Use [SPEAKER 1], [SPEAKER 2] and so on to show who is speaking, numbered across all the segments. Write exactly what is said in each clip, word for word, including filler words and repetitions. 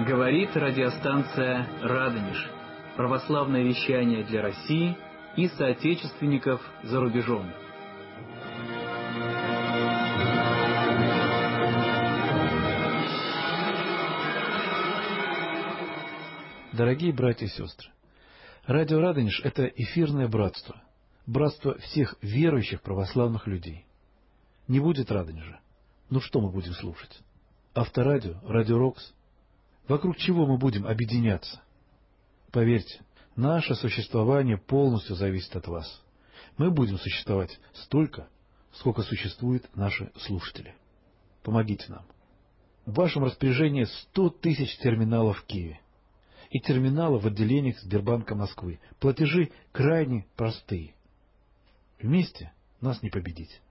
[SPEAKER 1] Говорит радиостанция «Радонеж». Православное вещание для России и соотечественников за рубежом.
[SPEAKER 2] Дорогие братья и сестры, радио «Радонеж» — это эфирное братство, братство всех верующих православных людей. Не будет «Радонежа», ну что мы будем слушать? Авторадио, Радио Рокс? Вокруг чего мы будем объединяться? Поверьте, наше существование полностью зависит от вас. Мы будем существовать столько, сколько существуют наши слушатели. Помогите нам. В вашем распоряжении сто тысяч терминалов в Киеве и терминалы в отделениях Сбербанка Москвы. Платежи крайне простые. Вместе нас не победить.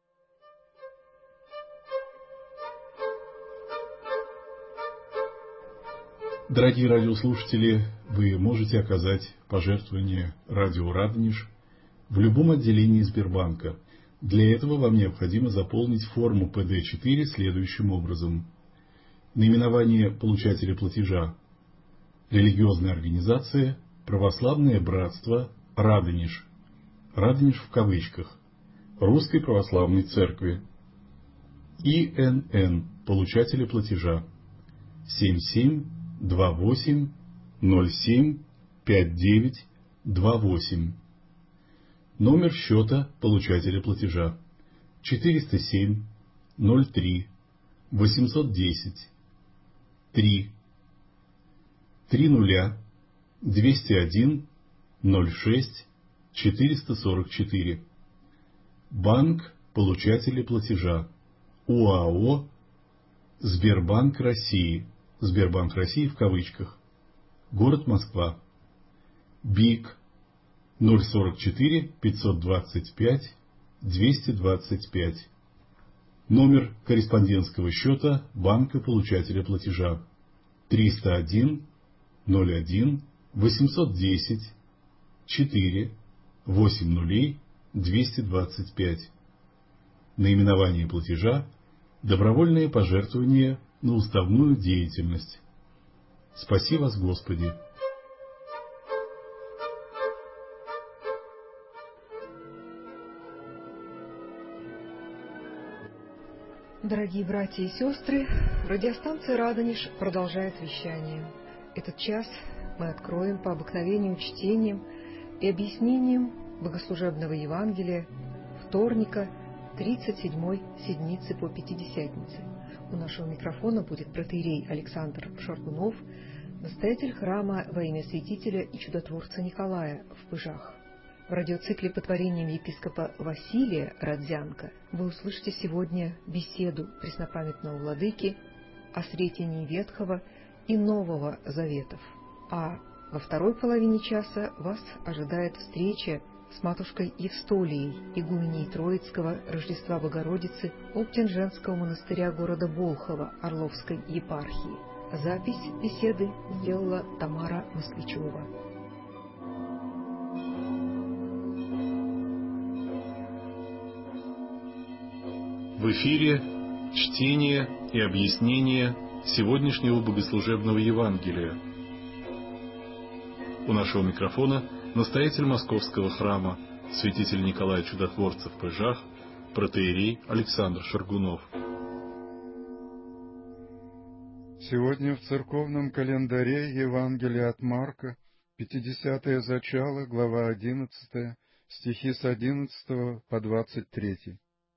[SPEAKER 3] Дорогие радиослушатели, вы можете оказать пожертвование радио «Радонеж» в любом отделении Сбербанка. Для этого вам необходимо заполнить форму пэ дэ четыре следующим образом. Наименование получателя платежа: религиозная организация «Православное братство Радонеж». Радонеж в кавычках. Русской Православной Церкви. и эн эн получателя платежа: семь семь два восемь ноль семь пять девять два восемь. Номер счета получателя платежа: четыреста семь ноль три восемьсот десять три три нуля двести один ноль шесть четыреста сорок четыре. Банк получателя платежа: УАО Сбербанк России. Сбербанк России в кавычках. Город Москва. БИК ноль сорок четыре пятьсот двадцать пять двести двадцать пять. Номер корреспондентского счета банка получателя платежа: триста один ноль один восемьсот десять четыре восемь нулей двести двадцать пять. Наименование платежа: добровольное пожертвование на уставную деятельность. Спаси вас, Господи!
[SPEAKER 4] Дорогие братья и сестры, радиостанция «Радонеж» продолжает вещание. Этот час мы откроем по обыкновению чтением и объяснением богослужебного Евангелия вторника тридцать седьмой седмицы по Пятидесятнице. У нашего микрофона будет протоиерей Александр Шаргунов, настоятель храма во имя святителя и чудотворца Николая в Пыжах. В радиоцикле под творением епископа Василия Родзянко вы услышите сегодня беседу преснопамятного владыки о сретении Ветхого и Нового Заветов. А во второй половине часа вас ожидает встреча с матушкой Евстолией, игуменей Троицкого Рождества Богородицы Оптин-Женского монастыря города Болхова Орловской епархии. Запись беседы сделала Тамара Москвичева.
[SPEAKER 3] В эфире чтение и объяснение сегодняшнего богослужебного Евангелия. У нашего микрофона настоятель Московского храма, святитель Николай Чудотворца в Пыжах, протоиерей Александр Шаргунов.
[SPEAKER 5] Сегодня в церковном календаре Евангелие от Марка, пятидесятое зачало, глава одиннадцатая, стихи с одиннадцатого по двадцать третий.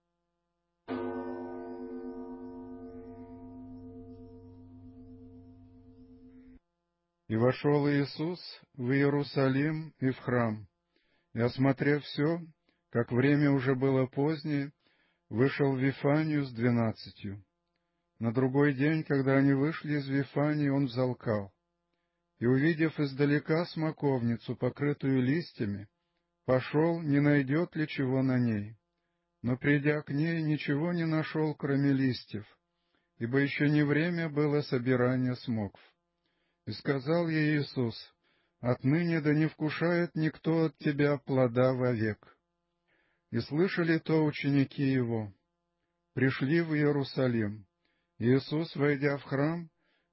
[SPEAKER 5] И вошел Иисус в Иерусалим и в храм, и, осмотрев все, как время уже было позднее, вышел в Вифанию с двенадцатью. На другой день, когда они вышли из Вифании, он взалкал, и, увидев издалека смоковницу, покрытую листьями, пошел, не найдет ли чего на ней. Но, придя к ней, ничего не нашел, кроме листьев, ибо еще не время было собирания смокв. И сказал ей Иисус: «Отныне да не вкушает никто от тебя плода вовек». И слышали то ученики его. Пришли в Иерусалим. Иисус, войдя в храм,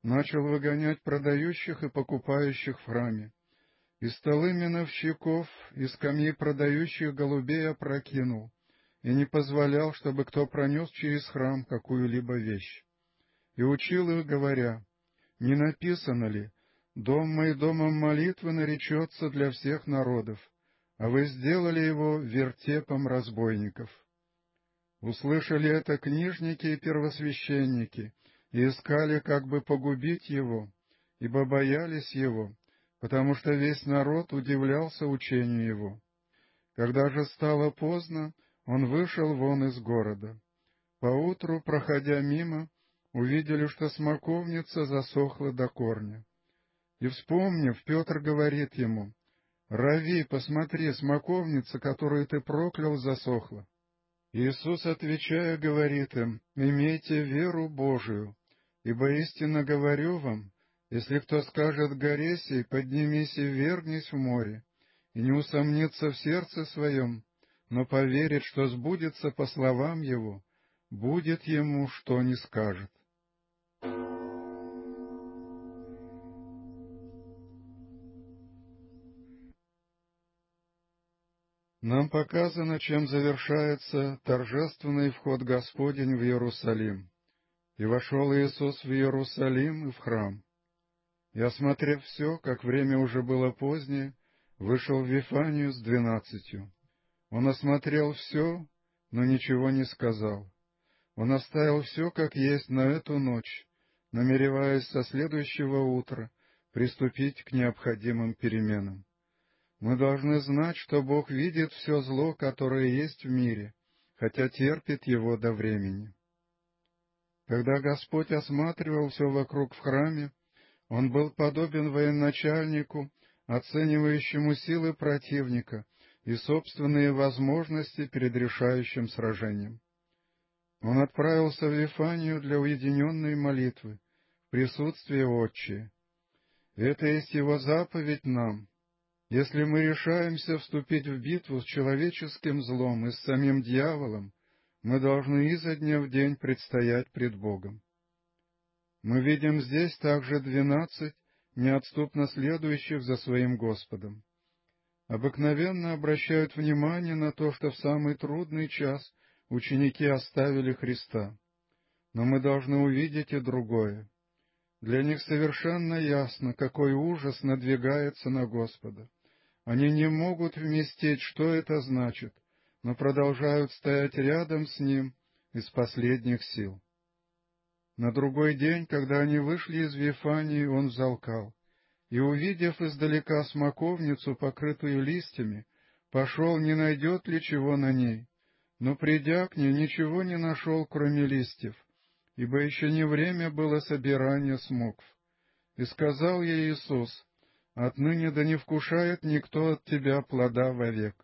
[SPEAKER 5] начал выгонять продающих и покупающих в храме, и столы миновщиков, и скамьи продающих голубей опрокинул, и не позволял, чтобы кто пронес через храм какую-либо вещь. И учил их, говоря: «Не написано ли: дом мой домом молитвы наречется для всех народов, а вы сделали его вертепом разбойников». Услышали это книжники и первосвященники, и искали, как бы погубить его, ибо боялись его, потому что весь народ удивлялся учению его. Когда же стало поздно, он вышел вон из города. Поутру, проходя мимо, увидели, что смоковница засохла до корня. И, вспомнив, Петр говорит ему: «Рави, посмотри, смоковница, которую ты проклял, засохла». Иисус, отвечая, говорит им: «Имейте веру Божию, ибо истинно говорю вам, если кто скажет горе сей: поднимись и ввергнись в море, и не усомнится в сердце своем, но поверит, что сбудется по словам его, будет ему, что ни скажет». Нам показано, чем завершается торжественный вход Господень в Иерусалим. «И вошел Иисус в Иерусалим и в храм. И, осмотрев все, как время уже было позднее, вышел в Вифанию с двенадцатью. Он осмотрел все, но ничего не сказал. Он оставил все, как есть, на эту ночь, намереваясь со следующего утра приступить к необходимым переменам. Мы должны знать, что Бог видит все зло, которое есть в мире, хотя терпит его до времени. Когда Господь осматривал все вокруг в храме, Он был подобен военачальнику, оценивающему силы противника и собственные возможности перед решающим сражением. Он отправился в Вифанию для уединенной молитвы, в присутствии Отче. Это есть Его заповедь нам. Если мы решаемся вступить в битву с человеческим злом и с самим дьяволом, мы должны изо дня в день предстоять пред Богом. Мы видим здесь также двенадцать, неотступно следующих за своим Господом. Обыкновенно обращают внимание на то, что в самый трудный час ученики оставили Христа. Но мы должны увидеть и другое. Для них совершенно ясно, какой ужас надвигается на Господа. Они не могут вместить, что это значит, но продолжают стоять рядом с Ним из последних сил. На другой день, когда они вышли из Вифании, Он взалкал, и, увидев издалека смоковницу, покрытую листьями, пошел, не найдет ли чего на ней, но, придя к ней, ничего не нашел, кроме листьев, ибо еще не время было собирания смокв. И сказал ей Иисус: «Отныне да не вкушает никто от тебя плода вовек».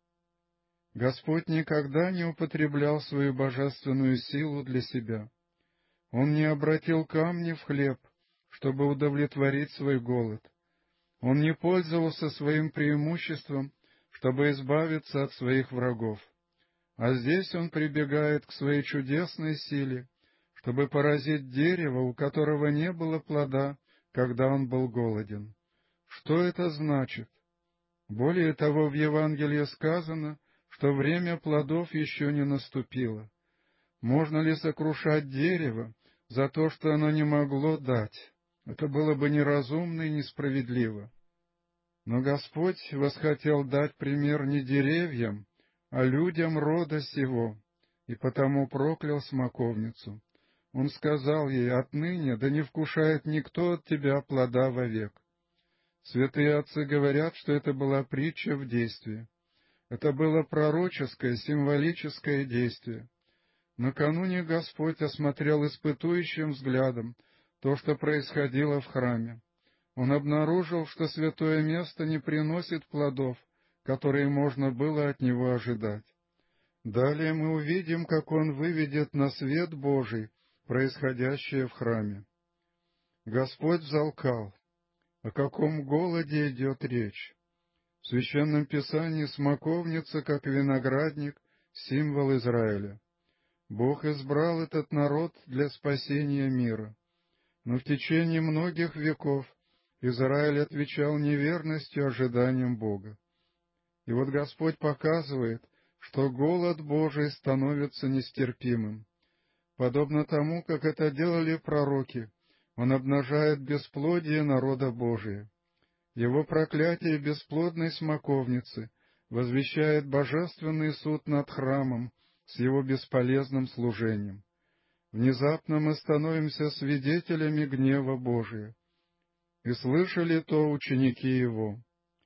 [SPEAKER 5] Господь никогда не употреблял свою божественную силу для себя. Он не обратил камни в хлеб, чтобы удовлетворить свой голод. Он не пользовался своим преимуществом, чтобы избавиться от своих врагов. А здесь Он прибегает к своей чудесной силе, чтобы поразить дерево, у которого не было плода, когда он был голоден. Что это значит? Более того, в Евангелии сказано, что время плодов еще не наступило. Можно ли сокрушать дерево за то, что оно не могло дать? Это было бы неразумно и несправедливо. Но Господь восхотел дать пример не деревьям, а людям рода сего, и потому проклял смоковницу. Он сказал ей: «Отныне да не вкушает никто от тебя плода вовек». Святые отцы говорят, что это была притча в действии. Это было пророческое, символическое действие. Накануне Господь осмотрел испытующим взглядом то, что происходило в храме. Он обнаружил, что святое место не приносит плодов, которые можно было от него ожидать. Далее мы увидим, как Он выведет на свет Божий происходящее в храме. Господь взалкал. О каком голоде идет речь? В Священном Писании смоковница, как виноградник, символ Израиля. Бог избрал этот народ для спасения мира. Но в течение многих веков Израиль отвечал неверностью ожиданиям Бога. И вот Господь показывает, что голод Божий становится нестерпимым. Подобно тому, как это делали пророки, Он обнажает бесплодие народа Божия. Его проклятие бесплодной смоковницы возвещает божественный суд над храмом с его бесполезным служением. Внезапно мы становимся свидетелями гнева Божия. И слышали то ученики Его.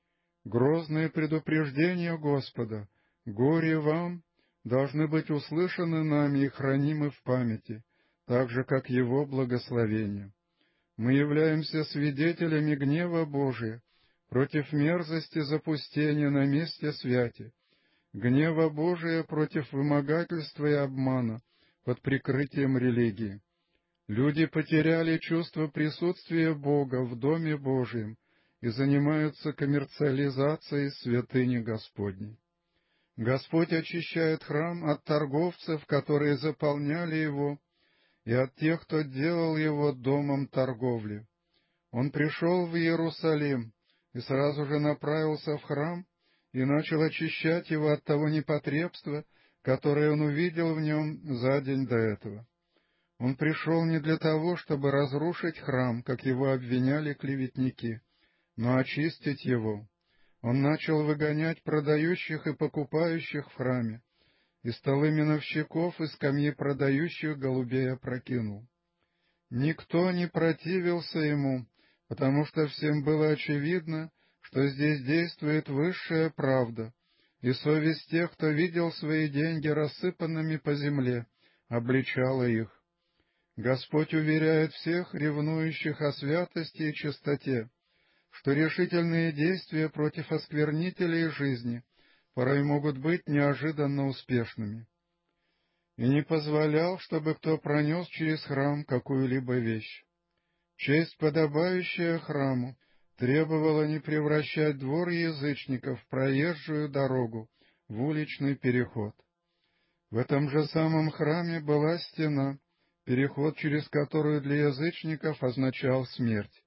[SPEAKER 5] Грозные предупреждения Господа, горе вам, должны быть услышаны нами и хранимы в памяти, так же, как Его благословение. Мы являемся свидетелями гнева Божия против мерзости запустения на месте святи, гнева Божия против вымогательства и обмана под прикрытием религии. Люди потеряли чувство присутствия Бога в Доме Божьем и занимаются коммерциализацией святыни Господней. Господь очищает храм от торговцев, которые заполняли его, и от тех, кто делал его домом торговли. Он пришел в Иерусалим и сразу же направился в храм и начал очищать его от того непотребства, которое он увидел в нем за день до этого. Он пришел не для того, чтобы разрушить храм, как его обвиняли клеветники, но очистить его. Он начал выгонять продающих и покупающих в храме, и столы миновщиков и скамьи продающих голубей опрокинул. Никто не противился ему, потому что всем было очевидно, что здесь действует высшая правда, и совесть тех, кто видел свои деньги рассыпанными по земле, обличала их. Господь уверяет всех, ревнующих о святости и чистоте, что решительные действия против осквернителей жизни порой могут быть неожиданно успешными. И не позволял, чтобы кто пронес через храм какую-либо вещь. Честь, подобающая храму, требовала не превращать двор язычников в проезжую дорогу, в уличный переход. В этом же самом храме была стена, переход через которую для язычников означал смерть.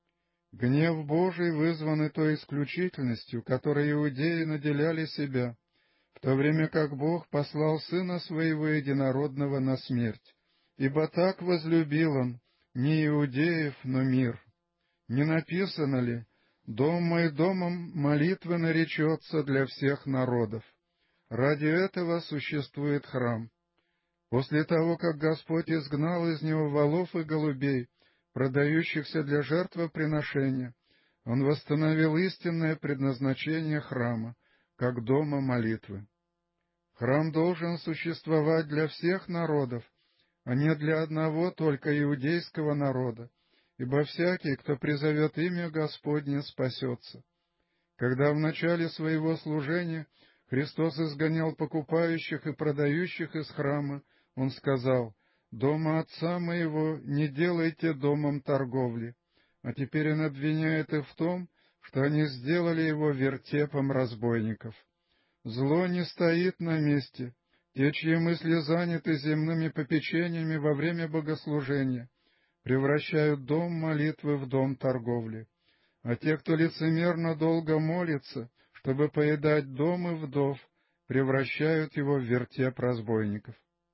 [SPEAKER 5] Гнев Божий вызван и той исключительностью, которой иудеи наделяли себя, в то время как Бог послал Сына Своего Единородного на смерть. Ибо так возлюбил Он не иудеев, но мир. Не написано ли: «Дом мой домом молитвы наречется для всех народов»? Ради этого существует храм. После того, как Господь изгнал из него волов и голубей, продающихся для жертвоприношения, Он восстановил истинное предназначение храма, как дома молитвы. Храм должен существовать для всех народов, а не для одного только иудейского народа, ибо всякий, кто призовет имя Господне, спасется. Когда в начале своего служения Христос изгонял покупающих и продающих из храма, Он сказал: «Дома Отца Моего не делайте домом торговли», а теперь Он обвиняет их в том, что они сделали его вертепом разбойников. Зло не стоит на месте. Те, чьи мысли заняты земными попечениями во время богослужения, превращают дом молитвы в дом торговли. А те, кто лицемерно долго молится, чтобы поедать дом и вдов, превращают его в вертеп разбойников.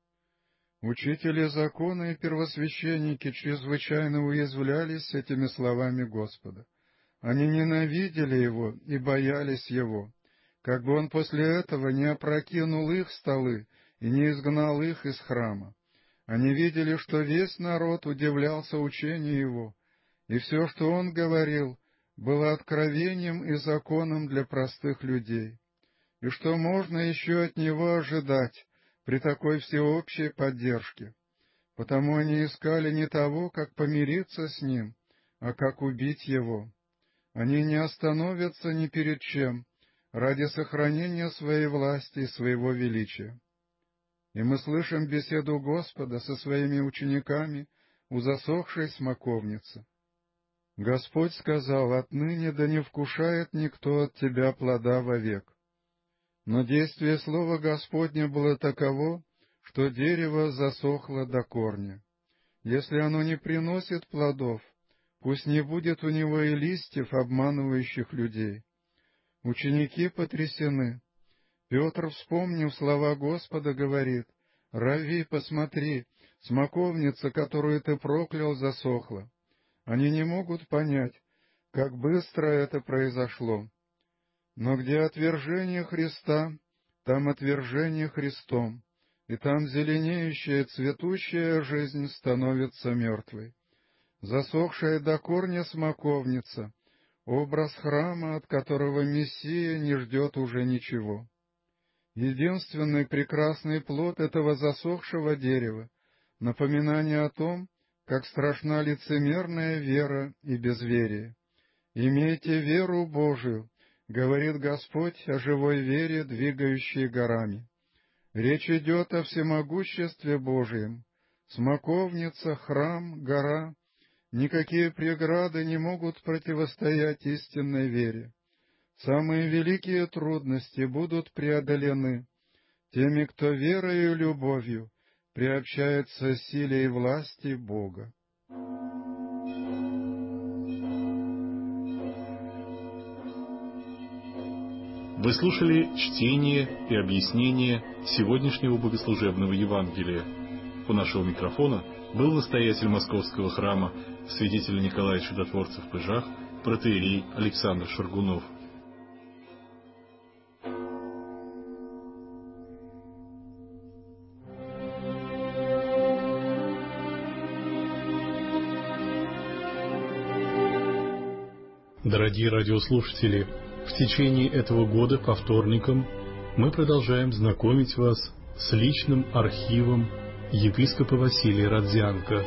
[SPEAKER 5] Учители закона и первосвященники чрезвычайно уязвлялись этими словами Господа. Они ненавидели Его и боялись Его, как бы Он после этого не опрокинул их столы и не изгнал их из храма. Они видели, что весь народ удивлялся учению Его, и все, что Он говорил, было откровением и законом для простых людей. И что можно еще от Него ожидать при такой всеобщей поддержке? Потому они искали не того, как помириться с Ним, а как убить Его. Они не остановятся ни перед чем ради сохранения своей власти и своего величия. И мы слышим беседу Господа со своими учениками у засохшей смоковницы. Господь сказал: «Отныне да не вкушает никто от тебя плода вовек». Но действие слова Господня было таково, что дерево засохло до корня. Если оно не приносит плодов, пусть не будет у него и листьев, обманывающих людей». Ученики потрясены. Петр, вспомнив слова Господа, говорит: «Рави, посмотри, смоковница, которую ты проклял, засохла». Они не могут понять, как быстро это произошло. Но где отвержение Христа, там отвержение Христом, и там зеленеющая, цветущая жизнь становится мертвой. Засохшая до корня смоковница — образ храма, от которого Мессия не ждет уже ничего. Единственный прекрасный плод этого засохшего дерева — напоминание о том, как страшна лицемерная вера и безверие. «Имейте веру Божию», — говорит Господь о живой вере, двигающей горами. Речь идет о всемогуществе Божьем. Смоковница, храм, гора — никакие преграды не могут противостоять истинной вере. Самые великие трудности будут преодолены теми, кто верою и любовью приобщается силе и власти Бога.
[SPEAKER 3] Вы слушали чтение и объяснение сегодняшнего богослужебного Евангелия. У нашего микрофона был настоятель Московского храма святителя Николая Чудотворца в Пыжах, протоиерей Александр Шаргунов. Дорогие радиослушатели, в течение этого года по вторникам мы продолжаем знакомить вас с личным архивом епископа Василия Родзянко.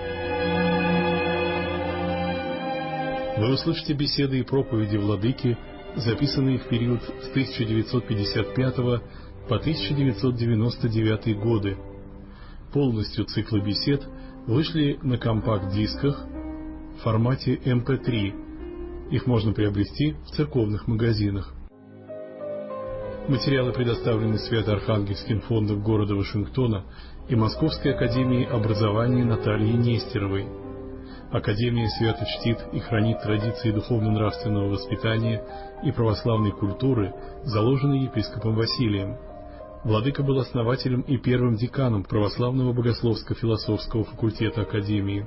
[SPEAKER 3] Вы услышите беседы и проповеди владыки, записанные в период с тысяча девятьсот пятьдесят пятого по тысяча девятьсот девяносто девятый годы. Полностью циклы бесед вышли на компакт-дисках в формате эм пэ три. Их можно приобрести в церковных магазинах. Материалы предоставлены Свято-Архангельским фондом города Вашингтона и Московской академией образования Натальи Нестеровой. Академия свято чтит и хранит традиции духовно-нравственного воспитания и православной культуры, заложенные епископом Василием. Владыка был основателем и первым деканом православного богословско-философского факультета Академии.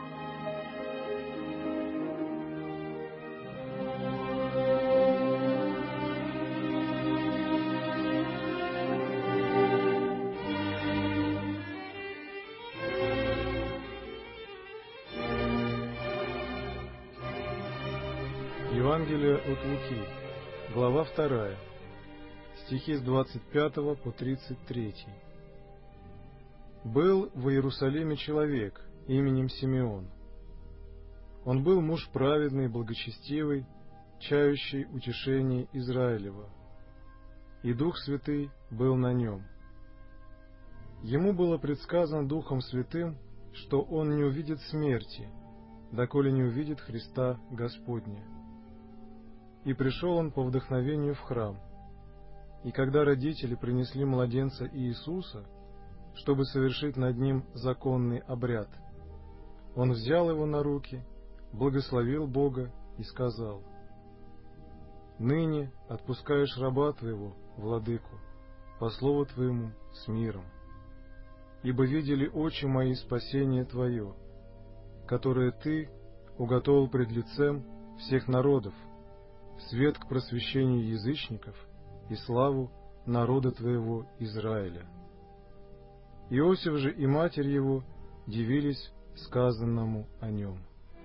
[SPEAKER 6] Евангелие от Луки, глава вторая, стихи с двадцать пятого по тридцать третий. «Был в Иерусалиме человек именем Симеон. Он был муж праведный, благочестивый, чающий утешение Израилева, и Дух Святый был на нем. Ему было предсказано Духом Святым, что он не увидит смерти, доколе не увидит Христа Господня. И пришел он по вдохновению в храм. И когда родители принесли младенца Иисуса, чтобы совершить над ним законный обряд, он взял его на руки, благословил Бога и сказал: «Ныне отпускаешь раба твоего, владыку, по слову твоему с миром. Ибо видели очи мои спасение твое, которое ты уготовил пред лицем всех народов, свет к просвещению язычников и славу народа твоего Израиля». Иосиф же и матерь его дивились сказанному о нем.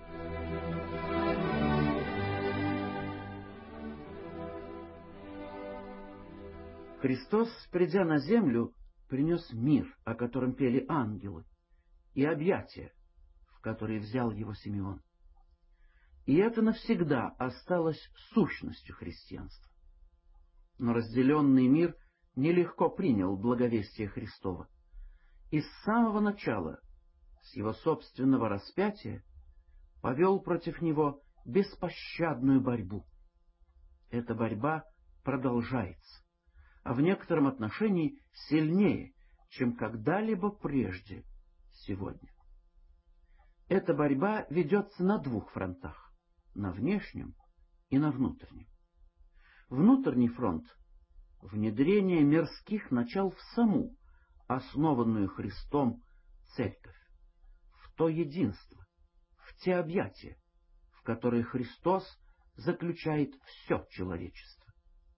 [SPEAKER 7] Христос, придя на землю, принес мир, о котором пели ангелы, и объятия, в которые взял его Симеон. И это навсегда осталось сущностью христианства. Но разделенный мир нелегко принял благовестие Христово, и с самого начала, с его собственного распятия, повел против него беспощадную борьбу. Эта борьба продолжается, а в некотором отношении сильнее, чем когда-либо прежде сегодня. эта борьба ведется на двух фронтах — на внешнем и на внутреннем. Внутренний фронт — внедрение мирских начал в саму, основанную Христом, церковь, в то единство, в те объятия, в которые Христос заключает все человечество.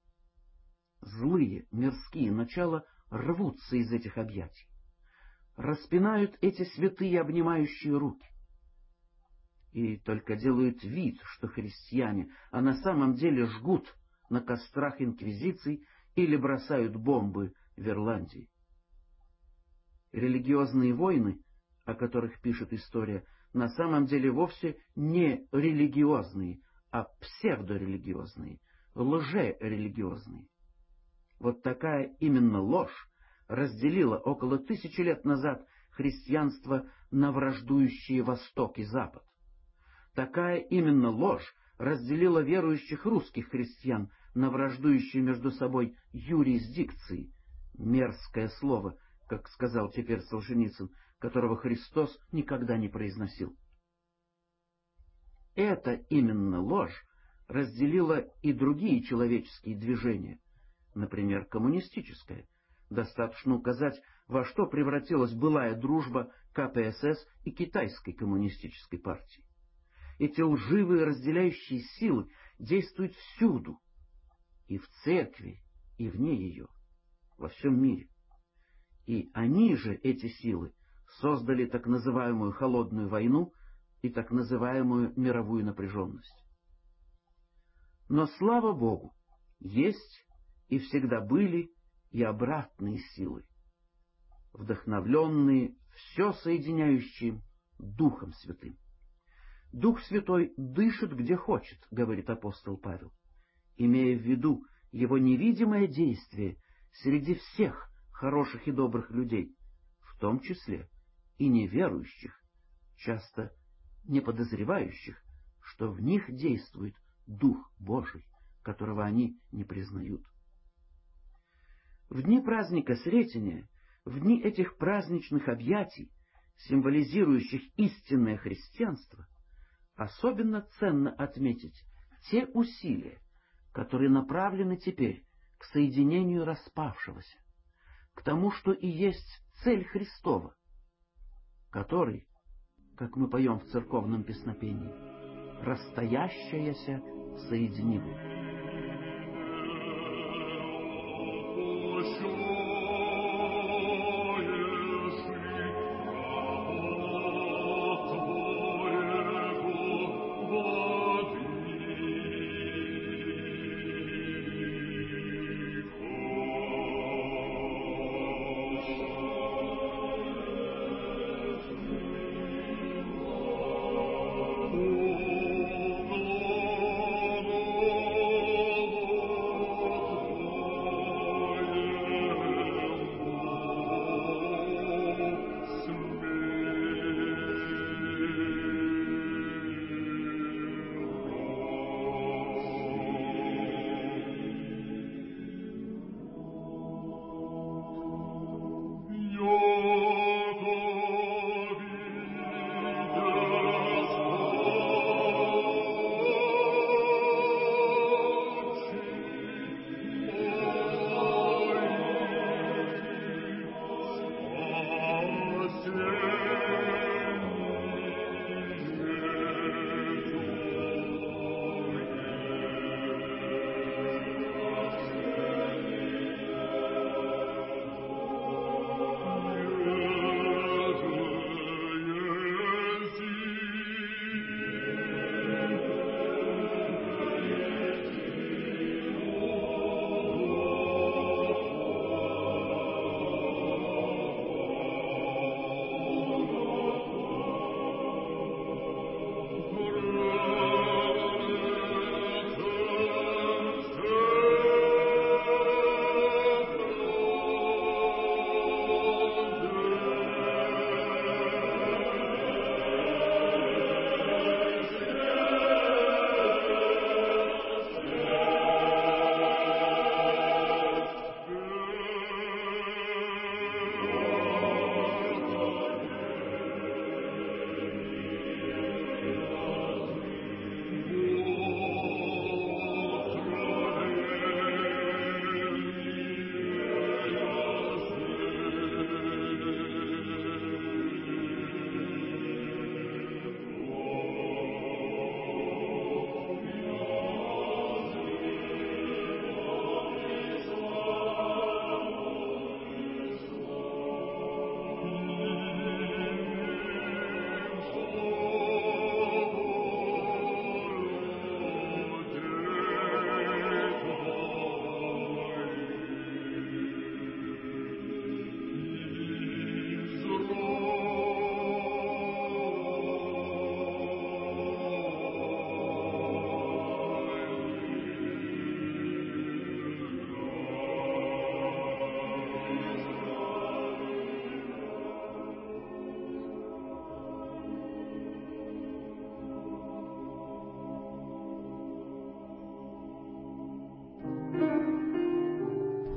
[SPEAKER 7] Злые мирские начала рвутся из этих объятий, распинают эти святые обнимающие руки и только делают вид, что христиане, а на самом деле жгут на кострах инквизиций или бросают бомбы в Ирландии. Религиозные войны, о которых пишет история, на самом деле вовсе не религиозные, а псевдорелигиозные, лжерелигиозные. Вот такая именно ложь разделила около тысячи лет назад христианство на враждующие Восток и Запад. Такая именно ложь разделила верующих русских христиан на враждующие между собой юрисдикции, мерзкое слово, как сказал теперь Солженицын, которого Христос никогда не произносил. Эта именно ложь разделила и другие человеческие движения, например, коммунистическое. Достаточно указать, во что превратилась былая дружба ка пэ эс эс и китайской коммунистической партии. Эти лживые разделяющие силы действуют всюду, и в церкви, и вне ее, во всем мире. И они же, эти силы, создали так называемую холодную войну и так называемую мировую напряженность. Но, слава Богу, есть и всегда были и обратные силы, вдохновленные все соединяющим Духом Святым. Дух Святой дышит где хочет, говорит апостол Павел, имея в виду его невидимое действие среди всех хороших и добрых людей, в том числе и неверующих, часто не подозревающих, что в них действует Дух Божий, которого они не признают. В дни праздника Сретения, в дни этих праздничных объятий, символизирующих истинное христианство, особенно ценно отметить те усилия, которые направлены теперь к соединению распавшегося, к тому, что и есть цель Христова, который, как мы поем в церковном песнопении, расстоящаяся соединила.
[SPEAKER 8] Oh,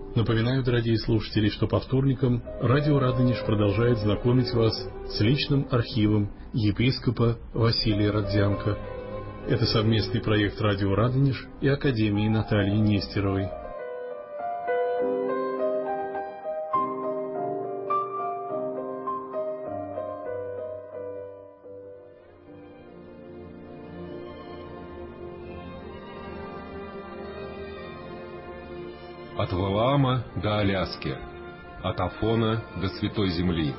[SPEAKER 3] Напоминаю, дорогие слушатели, что по вторникам радио Радонеж продолжает знакомить вас с личным архивом епископа Василия Родзянко. Это совместный проект радио Радонеж и Академии Натальи Нестеровой.
[SPEAKER 8] От Валаама до Аляски, от Афона до Святой Земли.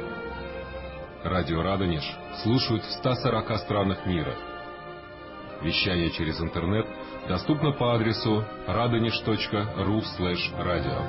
[SPEAKER 8] Радио Радонеж слушают в ста сорока странах мира. Вещание через интернет доступно по адресу радонеж точка ру слэш радио.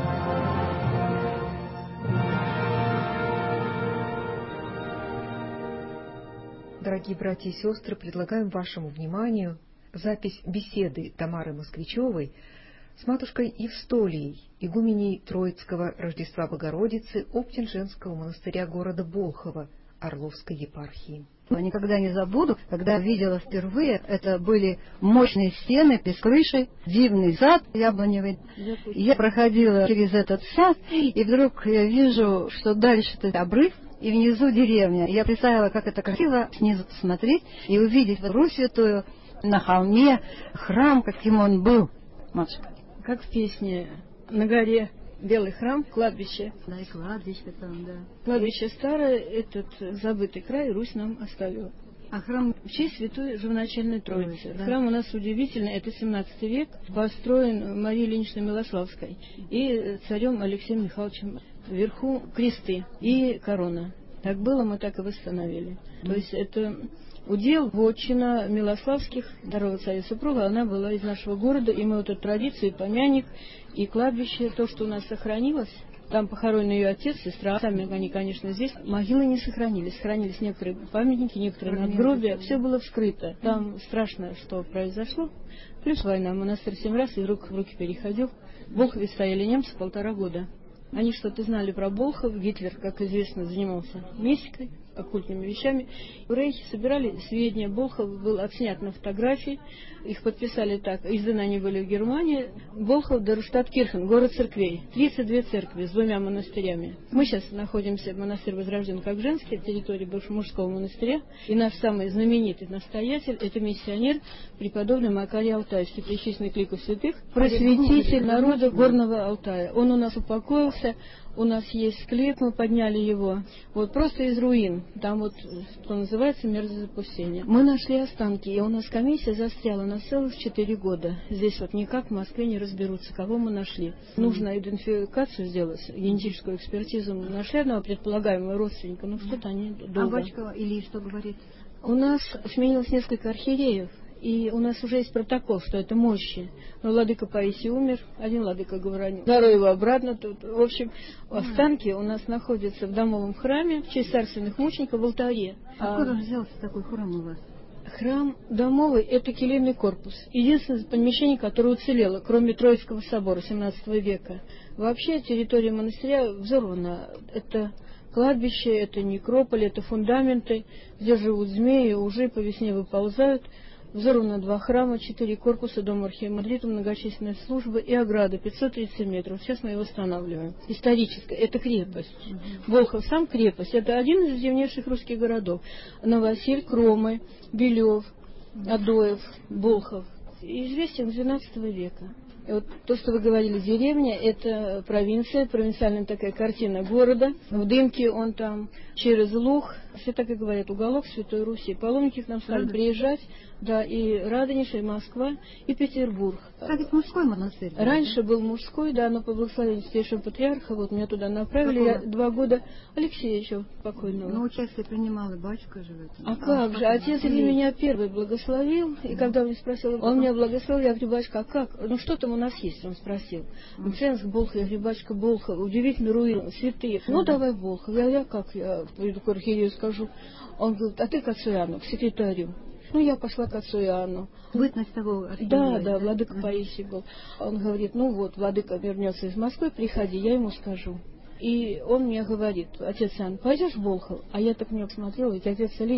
[SPEAKER 4] Дорогие братья и сестры, предлагаем вашему вниманию запись беседы Тамары Москвичевой с матушкой Евстолией, игуменей Троицкого Рождества Богородицы Оптин-Женского монастыря города Болхова Орловской епархии.
[SPEAKER 9] Никогда не забуду, когда видела впервые, это были мощные стены без крыши, дивный сад яблоневый. Я проходила через этот сад, и вдруг я вижу, что дальше-то обрыв, и внизу деревня. Я представила, как это красиво снизу посмотреть и увидеть Русь Святую на холме, храм, каким он был. Матушка.
[SPEAKER 10] Как в песне «На горе белый храм, кладбище».
[SPEAKER 9] Да, и кладбище там, да.
[SPEAKER 10] Кладбище старое, этот забытый край Русь нам оставила.
[SPEAKER 9] А храм
[SPEAKER 10] в честь Святой Живоначальной Троицы.
[SPEAKER 9] Троицы, да.
[SPEAKER 10] Храм у нас удивительный, это семнадцатый век, построен Марией Ильиничной Милославской и царем Алексеем Михайловичем. Вверху кресты и корона. Так было, мы так и восстановили. Mm. То есть это удел, вотчина Милославских, второго царя и супруга, она была из нашего города, и мы вот эту традицию, и помяник, и кладбище, то, что у нас сохранилось. Там похоронен ее отец, сестра, сами они, конечно, здесь. Могилы не сохранились, сохранились некоторые памятники, некоторые надгробия, все было вскрыто. Там страшно, что произошло. Плюс война, монастырь семь раз из рук в руки переходил. В Болхове стояли немцы полтора года. Они что-то знали про Болхов. Гитлер, как известно, занимался мистикой, оккультными вещами. В Рейхе собирали сведения. Болхов был отснят на фотографии. Их подписали так. Изданы они были в Германии. Болхов, Дармштадт-Кирхен, город церквей. тридцать две церкви с двумя монастырями. Мы сейчас находимся в монастыре Возрожден как женский, территории бывшего мужского монастыря. И наш самый знаменитый настоятель – это миссионер, преподобный Макарий Алтайский, причисленный к лику святых, просветитель народа Горного Алтая. Он у нас упокоился. У нас есть склеп, мы подняли его. Вот просто из руин. Там вот, что называется, мерзость запустения. Мы нашли останки, и у нас комиссия застряла на целых четыре года. Здесь вот никак в Москве не разберутся, кого мы нашли. Нужно идентификацию сделать, генетическую экспертизу. Мы нашли одного предполагаемого родственника, но что-то они долго.
[SPEAKER 9] А батюшка Ильи что говорит?
[SPEAKER 10] У нас сменилось несколько архиереев. И у нас уже есть протокол, что это мощи. Но владыка Паисий умер, один владыка Гавранил. Второй его обратно тут. В общем, останки у нас находятся в домовом храме в честь царственных мучеников в алтаре.
[SPEAKER 9] Откуда а... взялся такой храм у вас?
[SPEAKER 10] Храм домовый – это келейный корпус. Единственное помещение, которое уцелело, кроме Троицкого собора семнадцатого века. Вообще территория монастыря взорвана. Это кладбище, это некрополь, это фундаменты, где живут змеи, ужи по весне выползают. Взорвано два храма, четыре корпуса, дом архимандрита, многочисленные службы и ограда пятьсот тридцать метров. Сейчас мы его восстанавливаем. Историческая, это крепость. Болхов сам крепость. Это один из древнейших русских городов. Новосиль, Кромы, Белев, Адоев, Болхов. Известен с двенадцатого века. И вот то, что вы говорили, деревня, это провинция, провинциальная такая картина города. В дымке он там через Луг, все так и говорят, уголок Святой Руси. Паломники к нам стали Радонеж. приезжать, да, и Радонеж, и Москва, и Петербург.
[SPEAKER 9] А ведь мужской монастырь?
[SPEAKER 10] Раньше
[SPEAKER 9] да?
[SPEAKER 10] был мужской, да, но по благословению Святейшего Патриарха, вот меня туда направили, я два года Алексея еще покойного.
[SPEAKER 9] Но участие принимал и батюшка же в этом.
[SPEAKER 10] А, а как же, отец Илья меня первый благословил, и когда он меня спросил, он меня благословил, я говорю, батюшка, а как? Ну что там у нас есть, он спросил. Мценск, Болхов, я говорю, батюшка, Болхов, удивительный руин, святые. Ну давай Болхов, я, я как, я приду к архиерею скажу. Он говорит, а ты к отцу Иоанну, к секретарю. Ну, я пошла к отцу Иоанну.
[SPEAKER 9] Бытность того архиерея?
[SPEAKER 10] Да, да, владыка uh-huh. Паисий был. Он говорит, ну вот, владыка вернется из Москвы, приходи, я ему скажу. И он мне говорит, отец Иоанн, пойдешь в Болхов? А я так на него смотрела, ведь отец Илий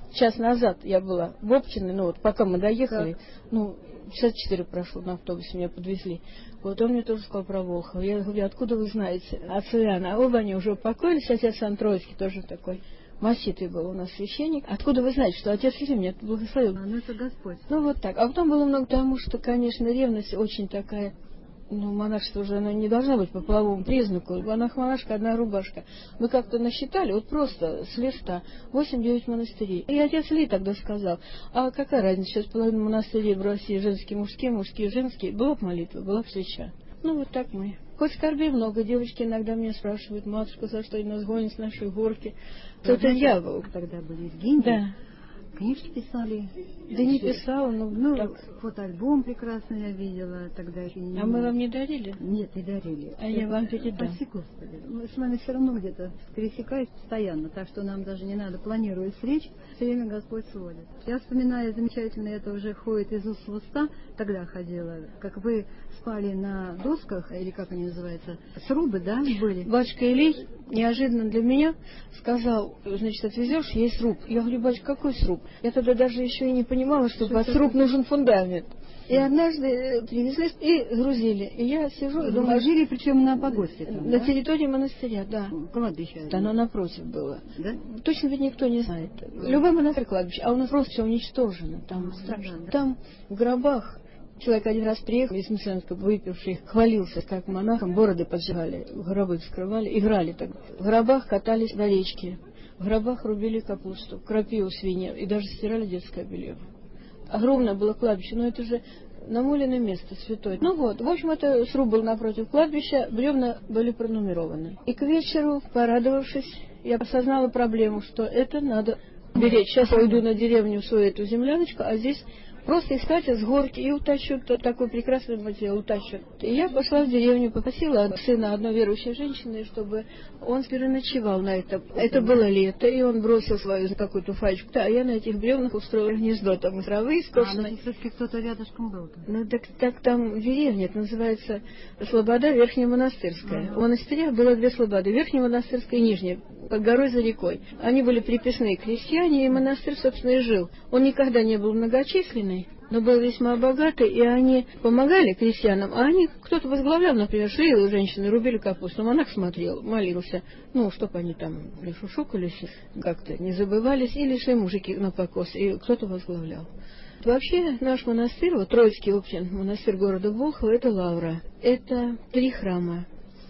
[SPEAKER 10] час назад я была в Обчине, ну вот пока мы доехали, так. ну, часа четыре прошло, на автобусе меня подвезли. Вот он мне тоже сказал про Волхова. Я говорю, откуда вы знаете? Отца Иоанна. А оба они уже упокоились, отец Антроицкий тоже такой маститый был у нас священник. Откуда вы знаете, что отец Филипп меня благословил?
[SPEAKER 9] А, ну это Господь.
[SPEAKER 10] Ну вот так. А потом было много тому, что, конечно, ревность очень такая. Ну, монашество уже оно не должно быть по половому признаку. Монах-монашка, одна рубашка. Мы как-то насчитали, вот просто с листа, восемь-девять монастырей. И отец Ли тогда сказал, а какая разница, сейчас половина монастырей в России женские, мужские, мужские, женские. Была бы молитва, была бы свеча. Ну, вот так мы. Хоть скорби много, девочки иногда меня спрашивают, матушка, за что нас гонят с нашей горки.
[SPEAKER 9] Да, это дьявол. Тогда были Евгений.
[SPEAKER 10] Да.
[SPEAKER 9] Книжки писали.
[SPEAKER 10] Да не писала, но
[SPEAKER 9] ну,
[SPEAKER 10] так.
[SPEAKER 9] Фотоальбом прекрасный я видела тогда. Еще не...
[SPEAKER 10] А мы вам не дарили?
[SPEAKER 9] Нет, не дарили.
[SPEAKER 10] А я вам передам.
[SPEAKER 9] Спаси Господи. Мы с вами все равно где-то пересекаюсь постоянно, так что нам даже не надо планировать встреч, все время Господь сводит. Я вспоминаю замечательно, это уже ходит из уст в уста, тогда ходила, как вы спали на досках, или как они называются, срубы, да, были?
[SPEAKER 10] Батюшка Илей неожиданно для меня сказал, значит, отвезешь, есть сруб. Я говорю, батюшка, какой сруб? Я тогда даже еще и не понимала, что, что под сруб нужен фундамент. И однажды привезли и грузили. И я сижу и думаю...
[SPEAKER 9] Грузили, причем на погосте? Там,
[SPEAKER 10] на
[SPEAKER 9] да?
[SPEAKER 10] территории монастыря, да.
[SPEAKER 9] Кладбище?
[SPEAKER 10] Да, оно напротив было.
[SPEAKER 9] Да?
[SPEAKER 10] Точно ведь никто не знает. Любой монастырь кладбище, а у нас просто все уничтожено. Там а, страшно. Да, да. Там в гробах человек один раз приехал из Мценска, выпивший, хвалился, как монахам бороды поджигали, гробы вскрывали, играли так. В гробах катались на речке, в гробах рубили капусту, крапиву свинья и даже стирали детское белье. Огромное было кладбище, но это же намоленное место, святое. Ну вот, в общем, это сруб был напротив кладбища, бревна были пронумерованы. И к вечеру, порадовавшись, я осознала проблему, что это надо беречь. Сейчас я уйду на деревню в свою эту земляночку, а здесь просто искать с горки и утащут такой прекрасный материал, утащут. И я пошла в деревню, попросила сына одной верующей женщины, чтобы он переночевал на это. Это было лето, и он бросил свою какую-то фальчку. А я на этих бревнах устроила гнездо, там из травы, из кошной.
[SPEAKER 9] А, все-таки кто-то рядышком был там.
[SPEAKER 10] Ну, так, так там деревня, это называется Слобода Верхняя Монастырская. У монастыря было две слободы, Верхняя Монастырская и Нижняя, под горой за рекой. Они были приписные крестьяне, и монастырь, собственно, и жил. Он никогда не был многочисленный, но был весьма богатый, и они помогали крестьянам, а они, кто-то возглавлял, например, шли женщины, рубили капусту, монах смотрел, молился, ну, чтоб они там не шушукались, как-то не забывались, или шли мужики на покос, и кто-то возглавлял. Вообще наш монастырь, вот Троицкий Оптин, монастырь города Волхова, это лавра, это три храма.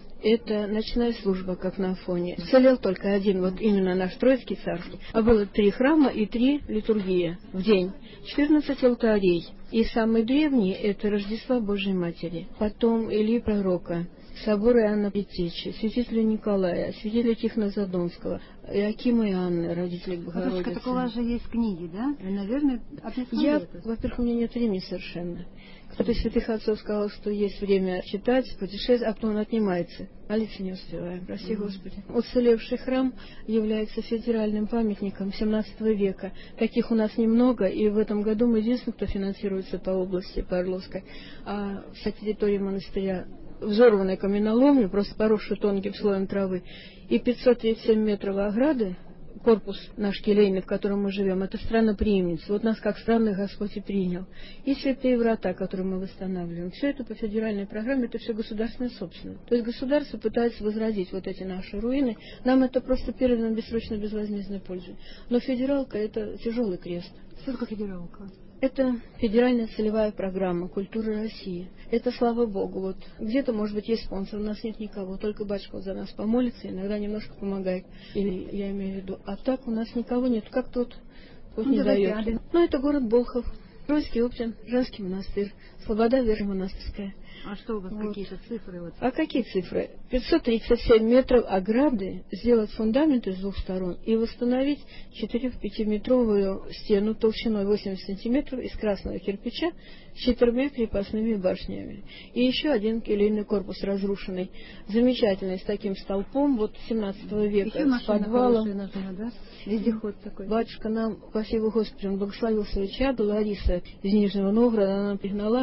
[SPEAKER 10] Это ночная служба, как на Афоне. Целел только один, вот именно наш Троицкий царский. А было три храма и три литургии в день. четырнадцать алтарей. И самый древний – это Рождество Божьей Матери. Потом Ильи Пророка, собор Иоанна Предтечи, святителя Николая, святителя Тихона Задонского, Иакима и Анны, родителей Богородицы.
[SPEAKER 9] А так у вас же есть книги, да? Вы, наверное, описали
[SPEAKER 10] Я,
[SPEAKER 9] это.
[SPEAKER 10] во-первых, у меня нет времени совершенно. Кто-то из святых отцов сказал, что есть время читать, путешествовать, а потом он отнимается. Молиться не успеваем, прости mm-hmm. Господи. Уцелевший храм является федеральным памятником семнадцатого века. Таких у нас немного, и в этом году мы единственные, кто финансируется по области, по Орловской. А вся территория монастыря взорванная каменоломня, просто поросшая тонким слоем травы, и пятьсот тридцать семь метров ограды, корпус наш келейный, в котором мы живем, это странноприимница. Вот нас как странных Господь и принял. И святые врата, которые мы восстанавливаем. Все это по федеральной программе, это все государственная собственность. То есть государство пытается возродить вот эти наши руины. Нам это просто передано бессрочно, безвозмездной пользой. Но федералка – это тяжелый крест.
[SPEAKER 9] Что такое федералка?
[SPEAKER 10] Это федеральная целевая программа «Культура России». Это, слава Богу, вот где-то, может быть, есть спонсор, у нас нет никого, только батюшка за нас помолится, иногда немножко помогает, или я имею в виду. А так у нас никого нет, как тут, тут ну, не дает. Ну, это город Болхов, Троицкий Оптин, женский монастырь, Слобода Верхняя Монастырская.
[SPEAKER 9] А что у вас, вот. Какие-то цифры? Вот.
[SPEAKER 10] А какие цифры? пятьсот тридцать семь метров ограды, сделать фундамент из двух сторон и восстановить четыре-пятиметровую стену толщиной восемьдесят сантиметров из красного кирпича с четырьмя крепостными башнями. И еще один келейный корпус разрушенный, замечательный, с таким столпом, вот семнадцатого века, еще с подвалом.
[SPEAKER 9] Нужна, да? Вездеход такой.
[SPEAKER 10] Батюшка нам, спасибо Господи, он благословил свою чаду, Лариса из Нижнего Новгорода, она нам пригнала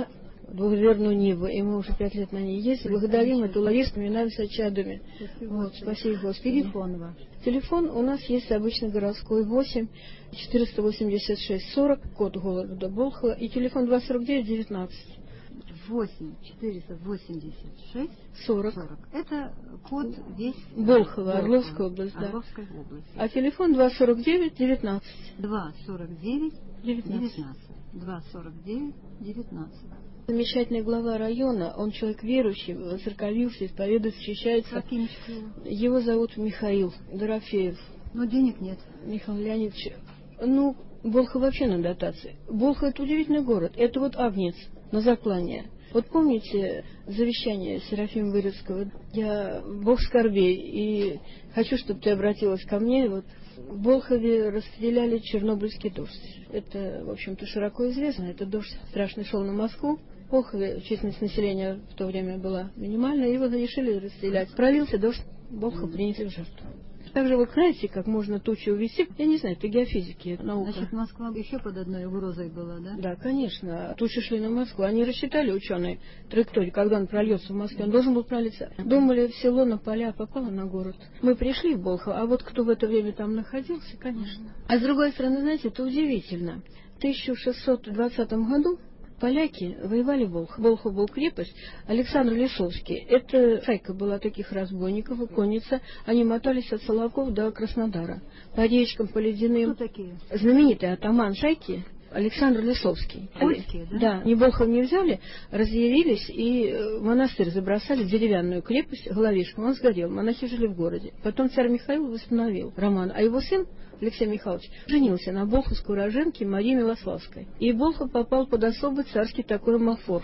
[SPEAKER 10] двухдверную Ниву, и мы уже пять лет на ней ездили. Благодарим эту Ларису, вспоминаемся чадами. Вот, спасибо, Господи.
[SPEAKER 9] Телефон ваш?
[SPEAKER 10] Телефон у нас есть обычно городской восемь четыреста восемьдесят шесть сорок, код города Болхова, и телефон два сорок девять девятнадцать.
[SPEAKER 9] восемь четыреста восемьдесят шесть
[SPEAKER 10] сорок.
[SPEAKER 9] Это код весь
[SPEAKER 10] Болхова, Орловская область, да.
[SPEAKER 9] Орловской области.
[SPEAKER 10] А телефон два сорок девять девятнадцать.
[SPEAKER 9] два сорок девять девятнадцать. два сорок девять девятнадцать.
[SPEAKER 10] Замечательный глава района, он человек верующий, воцерковился, исповедует, защищается.
[SPEAKER 9] Как имечко его?
[SPEAKER 10] Его зовут Михаил Дорофеев.
[SPEAKER 9] Но денег нет.
[SPEAKER 10] Михаил Леонидович. Ну, Болхов вообще на дотации. Болхов — это удивительный город. Это вот Агнец на заклание. Вот помните завещание Серафима Вырицкого? Я Бог скорбей, и хочу, чтобы ты обратилась ко мне. Вот в Болхове расстреляли Чернобыльский дождь. Это, в общем-то, широко известно. Это дождь страшный шел на Москву. В Болхове численность населения в то время была минимальная, его решили расстрелять. Пролился дождь, Болхов принесли в жертву. Также вы знаете, как можно тучи увести? Я не знаю, это геофизики, это наука.
[SPEAKER 9] Значит, Москва еще под одной угрозой была, да?
[SPEAKER 10] Да, конечно. Тучи шли на Москву. Они рассчитали, ученые, траекторию, когда он прольется в Москве. Он должен был пролиться. Думали, в село, на поля, попало на город. Мы пришли в Болхов, а вот кто в это время там находился, конечно. А с другой стороны, знаете, это удивительно. В тысяча шестьсот двадцатом году поляки воевали в Болхов. Болхов был крепость. Александр Лисовский. Это шайка была таких разбойников и конница. Они мотались от Солоков до Краснодара. По речкам, по ледяным.
[SPEAKER 9] Кто такие?
[SPEAKER 10] Знаменитый атаман шайки Александр Лисовский.
[SPEAKER 9] Польские, да?
[SPEAKER 10] Да. Ни Болхов не взяли, разъярились и в монастырь забросали, деревянную крепость, головешку. Он сгорел. Монахи жили в городе. Потом царь Михаил восстановил роман. А его сын Алексей Михайлович женился на болховской уроженке Марии Милославской. И Болхов попал под особый царский такой мафор.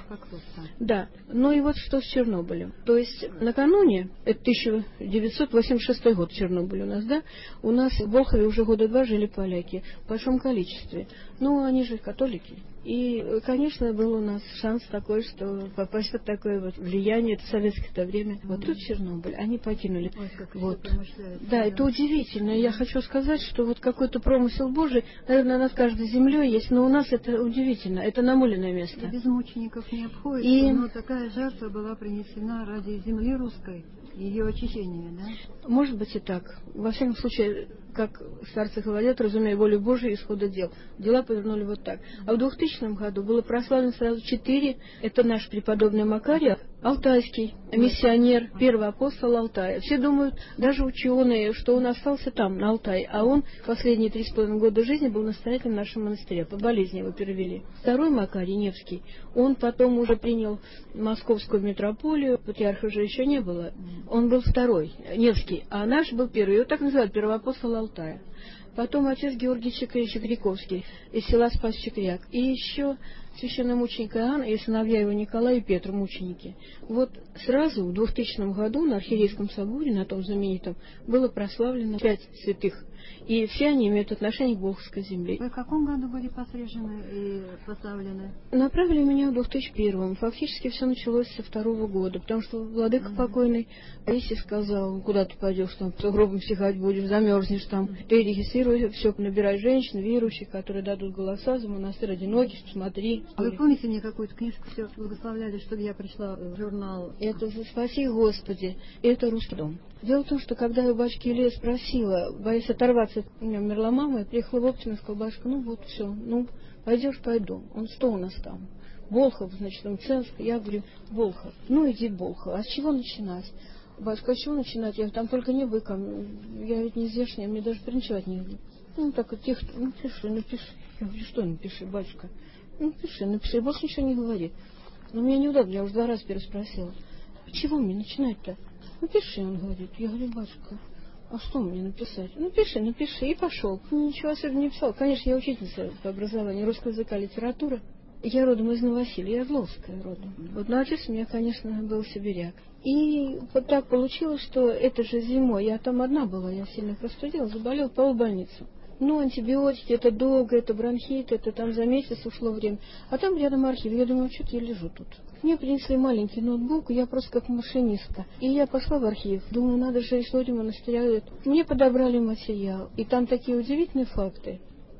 [SPEAKER 10] Да. Ну и вот что с Чернобылем. То есть накануне, это тысяча девятьсот восемьдесят шестой год Чернобыль у нас, да, у нас в Болхове уже года два жили поляки в большом количестве. Ну, они же католики. И, конечно, был у нас шанс такой, что попасть под такое вот влияние, это советское время. Вот тут Чернобыль, они покинули.
[SPEAKER 9] Ой, как
[SPEAKER 10] вот.
[SPEAKER 9] Да,
[SPEAKER 10] да, это удивительно. Я хочу сказать, что вот какой-то промысел Божий, наверное, над каждой землей есть, но у нас это удивительно, это намоленное место.
[SPEAKER 9] И без мучеников не обходится,
[SPEAKER 10] и...
[SPEAKER 9] но такая жертва была принесена ради земли русской, ее очищения, да?
[SPEAKER 10] Может быть и так. Во всяком случае, как старцы говорят, разумея волю Божию, исхода дел. Дела повернули вот так. А в двухтысячном году было прославлено сразу четыре. Это наш преподобный Макарий, алтайский миссионер, первый апостол Алтая. Все думают, даже ученые, что он остался там, на Алтае, а он последние три с половиной года жизни был настоятелем нашего монастыря. По болезни его перевели. Второй Макарий, Невский, он потом уже принял московскую митрополию, патриарха же еще не было. Он был второй, Невский, а наш был первый. Его так называют, первоапостол Алтая. Потом отец Георгий Чекриковский из села Спас-Чекряк. И еще священномученик Иоанн и сыновья его Николай и Петр, мученики. Вот сразу в двухтысячном году на Архиерейском соборе, на том знаменитом, было прославлено пять святых. И все они имеют отношение к Болховской земле.
[SPEAKER 9] Вы в каком году были посрежены и поставлены?
[SPEAKER 10] Направили меня в две тысячи первом. Фактически все началось со второго года, потому что владыка mm-hmm. покойный Таисий сказал, куда ты пойдешь, там, по гробам психать будешь, замерзнешь там. Mm-hmm. Ты регистрируй, все, набирай женщин, верующих, которые дадут голоса за монастырь одинокий, смотри.
[SPEAKER 9] А вы помните, мне какую-то книжку все благословляли, чтобы я пришла в журнал?
[SPEAKER 10] Это «Спаси Господи», это русский дом. Дело в том, что когда я батюшки Илья спросила, боясь оторваться, у меня умерла мама, я приехала в Оптину и сказала, батюшка, ну вот все, ну пойдешь, пойду. Он что у нас там? Болхов, значит, он Ценск. Я говорю, Болхов. Ну иди в Болхов. А с чего начинать? Батюшка, а с чего начинать? Я говорю, там только не быком. Я ведь не здешняя, мне даже переночевать не люблю. Ну так тихо, ну пиши, напиши. Я говорю, что напиши, батюшка? Ну пиши, напиши. Больше ничего не говори. Но мне неудобно, я уже два раза переспросила. Чего мне начинать-то? Ну пиши, он говорит. Я говорю, батюшка, а что мне написать? Ну пиши, напиши. И пошел. Ничего особенно не писал. Конечно, я учительница по образованию русского языка, литературы. Я родом из Новосилия, я Орловская родом. Вот, но отец у меня, конечно, был сибиряк. И вот так получилось, что это же зимой, я там одна была, я сильно простудила, заболела, попала в больницу. Ну, антибиотики, это долго, это бронхит, это там за месяц ушло время. А там рядом архив, я думаю, что-то я лежу тут. Мне принесли маленький ноутбук, я просто как машинистка. И я пошла в архив, думаю, надо же историю монастыря. Мне подобрали материал, и там такие удивительные факты.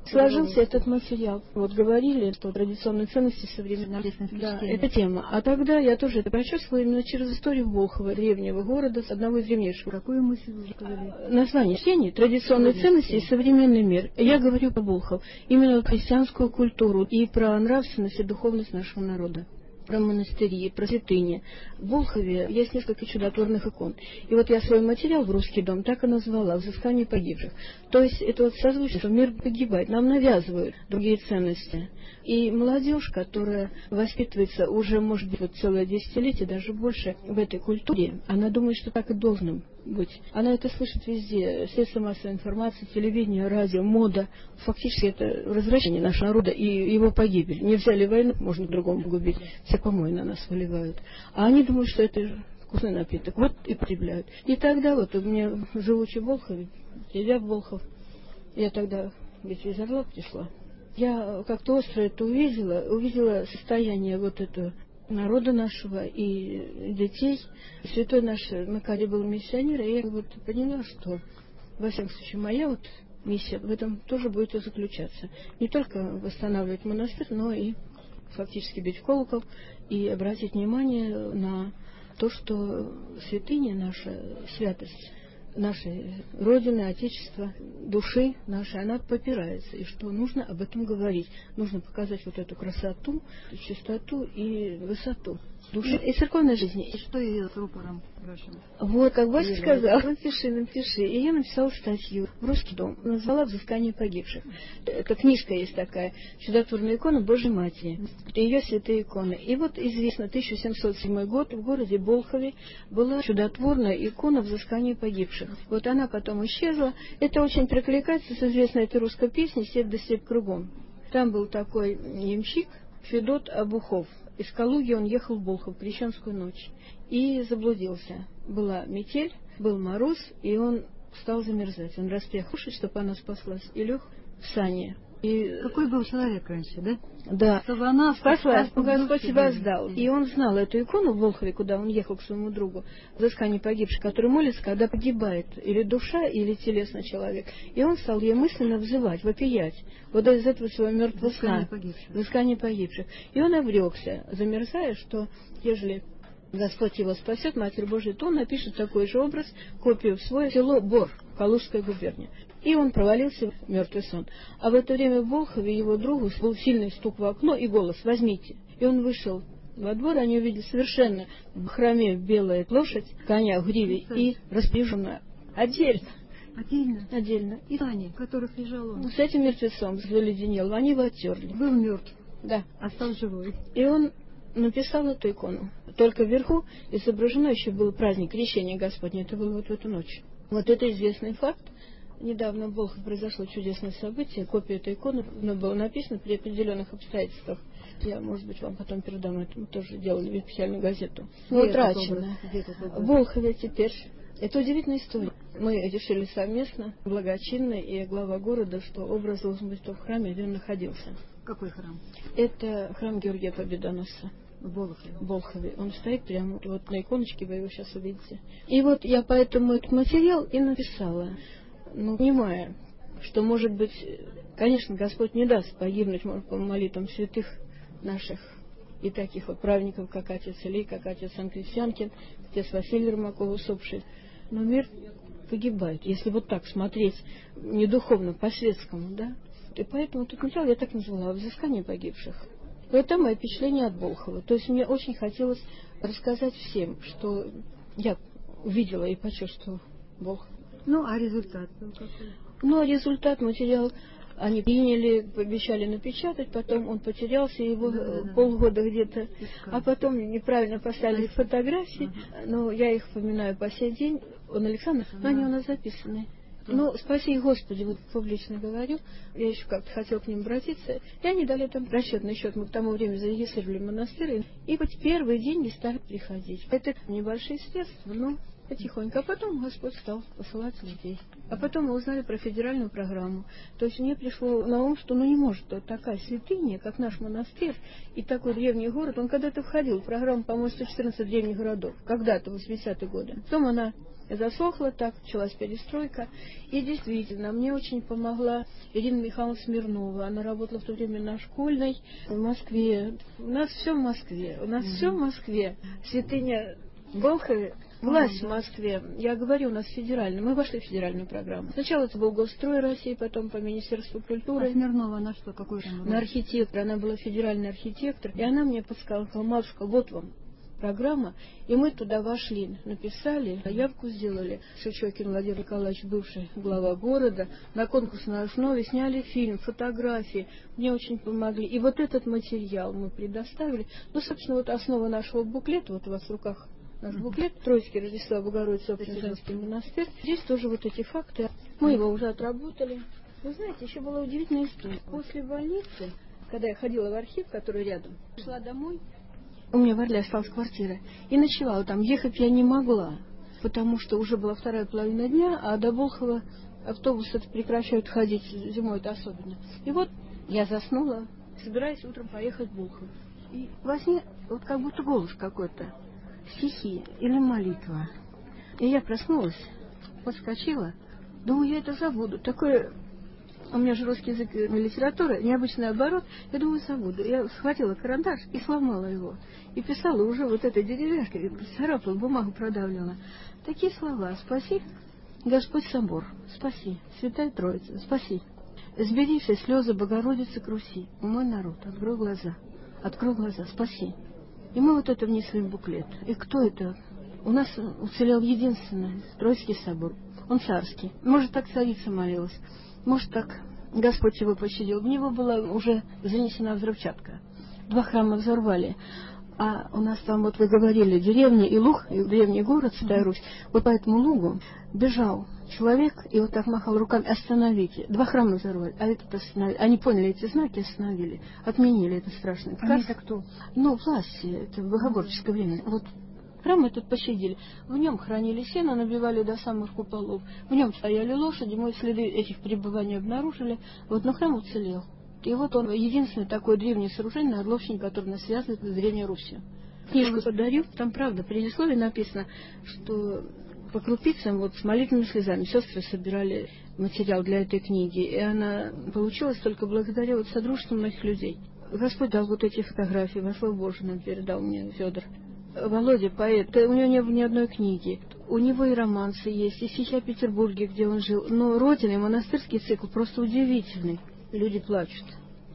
[SPEAKER 10] сложился этот материал. Вот говорили, что традиционные ценности современного. Да, это тема. А тогда я тоже это прочувствовала именно через историю Болхова, древнего города, с одного из древнейших.
[SPEAKER 9] Какую мысль вы сказали?
[SPEAKER 10] Название чтения «Традиционные ценности и современный мир». Я говорю про Болхов, именно христианскую культуру и про нравственность и духовность нашего народа. Про монастыри, про святыни. В Болхове есть несколько чудотворных икон. И вот я свой материал в «Русский дом» так и назвала «Взыскание погибших». То есть это вот созвучие, что мир погибает. Нам навязывают другие ценности. И молодежь, которая воспитывается уже, может быть, вот целое десятилетие, даже больше в этой культуре, она думает, что так и должно быть. Она это слышит везде. Средства массовой информации, телевидение, радио, мода. Фактически это развращение нашего народа и его погибель. Не взяли войну, можно другому губить. Все помои на нас выливают. А они думают, что это вкусный напиток. Вот и потребляют. И тогда вот у меня, живучи в Болхове, я в Болхов, я тогда ведь из Орла пришла. Я как-то остро это увидела, увидела состояние вот этого народа нашего и детей. Святой наш Макарий был миссионер, и я вот поняла, что, во всяком случае, моя вот миссия в этом тоже будет и заключаться. Не только восстанавливать монастырь, но и фактически бить в колокол и обратить внимание на то, что святыня наша, святость нашей Родины, Отечества, души нашей, она попирается, и что нужно об этом говорить. Нужно показать вот эту красоту, чистоту и высоту души и церковной жизни.
[SPEAKER 9] И что ее с рупором вашим?
[SPEAKER 10] Вот, как батюшка сказал, напиши, напиши. И я написала статью в «Русский дом», назвала «Взыскание погибших». Это книжка есть такая, чудотворная икона Божьей Матери. Ее святые иконы. И вот известно, тысяча семьсот седьмой год в городе Болхове была чудотворная икона «Взыскание погибших». Вот она потом исчезла. Это очень перекликается с известной этой русской песней «Степь да степь кругом». Там был такой ямщик Федот Обухов. Из Калуги он ехал в Болхов в крещенскую ночь и заблудился. Была метель, был мороз, и он стал замерзать. Он распях уши, чтобы она спаслась, и лег в сани. И...
[SPEAKER 9] Какой был человек раньше, да?
[SPEAKER 10] Да.
[SPEAKER 9] Чтобы она
[SPEAKER 10] спаслась, Господь себя сдал. И он знал эту икону в Болхове, куда он ехал к своему другу, «Взыскание погибших», который молится, когда погибает или душа, или телесно человек. И он стал ей мысленно взывать, вопиять, вот из этого своего мертвого сна. «Взыскание погибших». И он обрекся, замерзая, что ежели Господь его спасет, Матерь Божия, то он напишет такой же образ, копию в свое село Бор, Калужская губерния. И он провалился в мертвый сон. А в это время в Болхове его другу был сильный стук в окно и голос: «Возьмите». И он вышел во двор, они увидели совершенно в храме белая лошадь, коня в гриве и распряженная отдельно.
[SPEAKER 9] Отдельно?
[SPEAKER 10] Отдельно.
[SPEAKER 9] И сани, в которых лежал он.
[SPEAKER 10] С этим мертвецом заледенел, они его оттерли.
[SPEAKER 9] Был мертв.
[SPEAKER 10] Да.
[SPEAKER 9] А стал живой. И
[SPEAKER 10] он написал эту икону. Только вверху изображено еще был праздник Крещения Господня. Это было вот в эту ночь. Вот это известный факт. Недавно в Болхове произошло чудесное событие. Копия этой иконы было написано при определенных обстоятельствах. Я, может быть, вам потом передам. Это мы тоже делали в официальную газету. Утрачено. В Болхове теперь. Это удивительная история. Мы решили совместно, благочинно, и глава города, что образ должен быть в храме, где он находился.
[SPEAKER 9] Какой храм?
[SPEAKER 10] Это храм Георгия Победоносца.
[SPEAKER 9] В Болхове.
[SPEAKER 10] В Болхове. Он стоит прямо вот на иконочке, вы его сейчас увидите. И вот я поэтому этот материал и написала. Ну, понимая, что, может быть, конечно, Господь не даст погибнуть, может, по молитвам святых наших и таких вот праведников, как отец Илей, как отец Анкрестьянкин, отец Василий Ермаков, усопший. Но мир погибает, если вот так смотреть не духовно, по-светскому, да. И поэтому тут материал я так назвала «Взыскание погибших». Это мое впечатление от Болхова. То есть мне очень хотелось рассказать всем, что я увидела и почувствовала Болхов.
[SPEAKER 9] Ну, а результат был какой?
[SPEAKER 10] Ну, а результат, материал они приняли, обещали напечатать, потом он потерялся, его да, да, полгода где-то, искали. А потом неправильно поставили фотографии, ага. Но я их вспоминаю по сей день. Он Александр, ага. Но они у нас записаны. Ну, спаси Господи, вот публично говорю, я еще как-то хотела к ним обратиться, и они дали там расчетный счет, мы к тому времени зарегистрировали монастырь, и хоть первые деньги стали приходить. Это небольшие средства, но потихоньку. А потом Господь стал посылать людей. А потом мы узнали про федеральную программу. То есть мне пришло на ум, что ну не может вот такая святыня, как наш монастырь, и такой древний город, он когда-то входил в программу, по-моему, сто четырнадцать древних городов, когда-то, в восьмидесятые годы. Потом она засохла, так началась перестройка. И действительно, мне очень помогла Ирина Михайловна Смирнова. Она работала в то время на Школьной в Москве. У нас все в Москве. У нас mm-hmm. все в Москве. Святыня Болхове, власть mm-hmm. в Москве. Я говорю, у нас федеральная. Мы вошли в федеральную программу. Сначала это был Госстрой России, потом по Министерству культуры.
[SPEAKER 9] А Смирнова на что? Какой там?
[SPEAKER 10] На архитектор. Она была федеральный архитектор. И она мне подсказала: матушка, вот вам программа, и мы туда вошли, написали, заявку сделали. Шичокин Владимир Николаевич, бывший глава города, на конкурсной основе сняли фильм, фотографии, мне очень помогли. И вот этот материал мы предоставили. Ну, собственно, вот основа нашего буклета, вот у вас в руках наш буклет, Троицкий Рождества Богородицы, Преображенский монастырь. Здесь тоже вот эти факты. Мы его уже отработали. Вы знаете, еще была удивительная история. После больницы, когда я ходила в архив, который рядом, шла домой, у меня в Орле осталась квартира, и ночевала там. Ехать я не могла, потому что уже была вторая половина дня, а до Болхова автобусы прекращают ходить, зимой это особенно. И вот я заснула, собираясь утром поехать в Болхов. И во сне вот как будто голос какой-то, стихи или молитва. И я проснулась, подскочила, думаю, я это забуду. Такое... У меня же русский язык и литература, необычный оборот. Я думаю, забуду. Я схватила карандаш и сломала его. И писала уже вот этой деревяшкой, царапала, бумагу продавливала. Такие слова: спаси, Господь собор, спаси, Святая Троица, спаси. Сбери все слезы Богородицы к Руси. Мой народ, открой глаза, открой глаза, спаси. И мы вот это внесли в буклет. И кто это? У нас уцелел единственный Троицкий собор. Он царский. Может, так царица молилась. Может, так Господь его пощадил. В него была уже занесена взрывчатка. Два храма взорвали. А у нас там, вот вы говорили, деревня и луг, и древний город, Святая Русь. Вот по этому лугу бежал человек и вот так махал руками: остановите. Два храма взорвали, а этот остановили. Они поняли эти знаки, остановили. Отменили это страшное.
[SPEAKER 9] Они это кто?
[SPEAKER 10] Ну, власти. Это в богоборческое время. Вот храм этот пощадили. В нем хранили сено, набивали до самых куполов. В нем стояли лошади. Мы следы этих пребываний обнаружили. Вот, но храм уцелел. И вот он единственный такой древний сооружение на Орловщине, который нас связывает с Древней Русью. Книжку подарю, там правда при предисловии написано, что по крупицам, вот с молитвенными слезами сестры собирали материал для этой книги. И она получилась только благодаря вот содружеству многих людей. Господь дал вот эти фотографии, во славу Божию нам передал мне Федор. Володя поэт, у него не было ни одной книги. У него и романсы есть, и стихи о Петербурге, где он жил. Но родина и монастырский цикл просто удивительный. Люди плачут.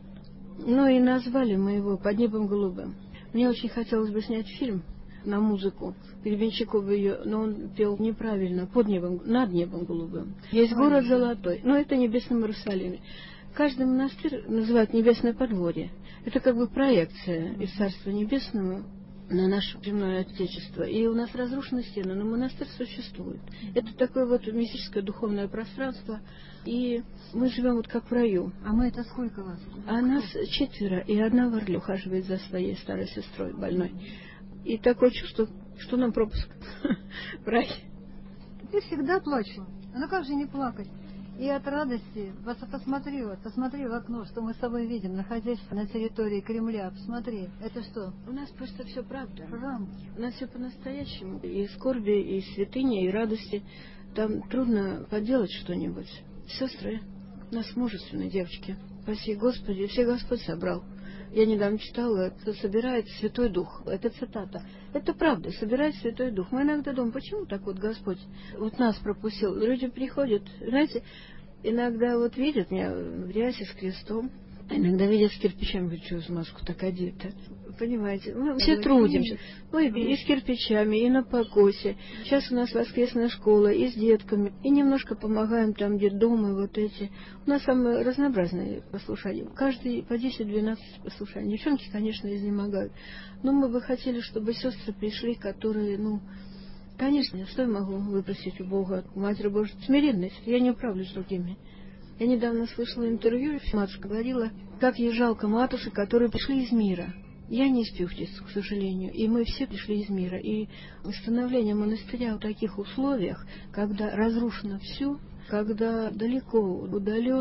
[SPEAKER 10] Ну и назвали мы его «Под небом голубым». Мне очень хотелось бы снять фильм на музыку. Перебенщиков ее, но он пел неправильно, под небом, над небом голубым. Есть город золотой, но это небесном Иерусалиме. Каждый монастырь называют «Небесное подворье». Это как бы проекция из Царства Небесного на наше земное Отечество. И у нас разрушена стена, но монастырь существует. Это такое вот мистическое духовное пространство. И мы живем вот как в раю.
[SPEAKER 9] А мы это сколько вас?
[SPEAKER 10] А нас четверо, и одна в Орле ухаживает за своей старой сестрой больной. И такое чувство, что нам пропуск в рай.
[SPEAKER 9] Ты всегда плачешь. А ну как же не плакать? И от радости, вот посмотри, вот, посмотри в окно, что мы с тобой видим, находясь на территории Кремля. Посмотри, это что?
[SPEAKER 10] У нас просто все правда.
[SPEAKER 9] Храм.
[SPEAKER 10] У нас все по-настоящему. И скорби, и святыни, и радости. Там трудно поделать что-нибудь. Сестры, у нас мужественные девочки. Спаси Господи, все Господь собрал. Я недавно читала, что собирает Святой Дух. Это цитата. Это правда, собирает Святой Дух. Мы иногда думаем, почему так вот Господь вот нас пропустил? Люди приходят, знаете, иногда вот видят меня в рясе с крестом, а иногда видят с кирпичами, говорят, что за маску так одета. Понимаете, мы все трудимся. Мы и с кирпичами, и на покосе. Сейчас у нас воскресная школа, и с детками. И немножко помогаем там, где дома, вот эти. У нас самые разнообразные послушания. Каждый по десять-двенадцать послушаний. Девчонки, конечно, изнемогают. Но мы бы хотели, чтобы сестры пришли, которые, ну, конечно, что я могу выпросить у Бога, у Матери Божьей? Смиренность. Я не управлюсь другими. Я недавно слышала интервью, матушка говорила, как ей жалко матушек, которые пришли из мира. Я не из Пюхтиц, к сожалению, и мы все пришли из мира. И установление монастыря в таких условиях, когда разрушено все, когда далеко, удаленно,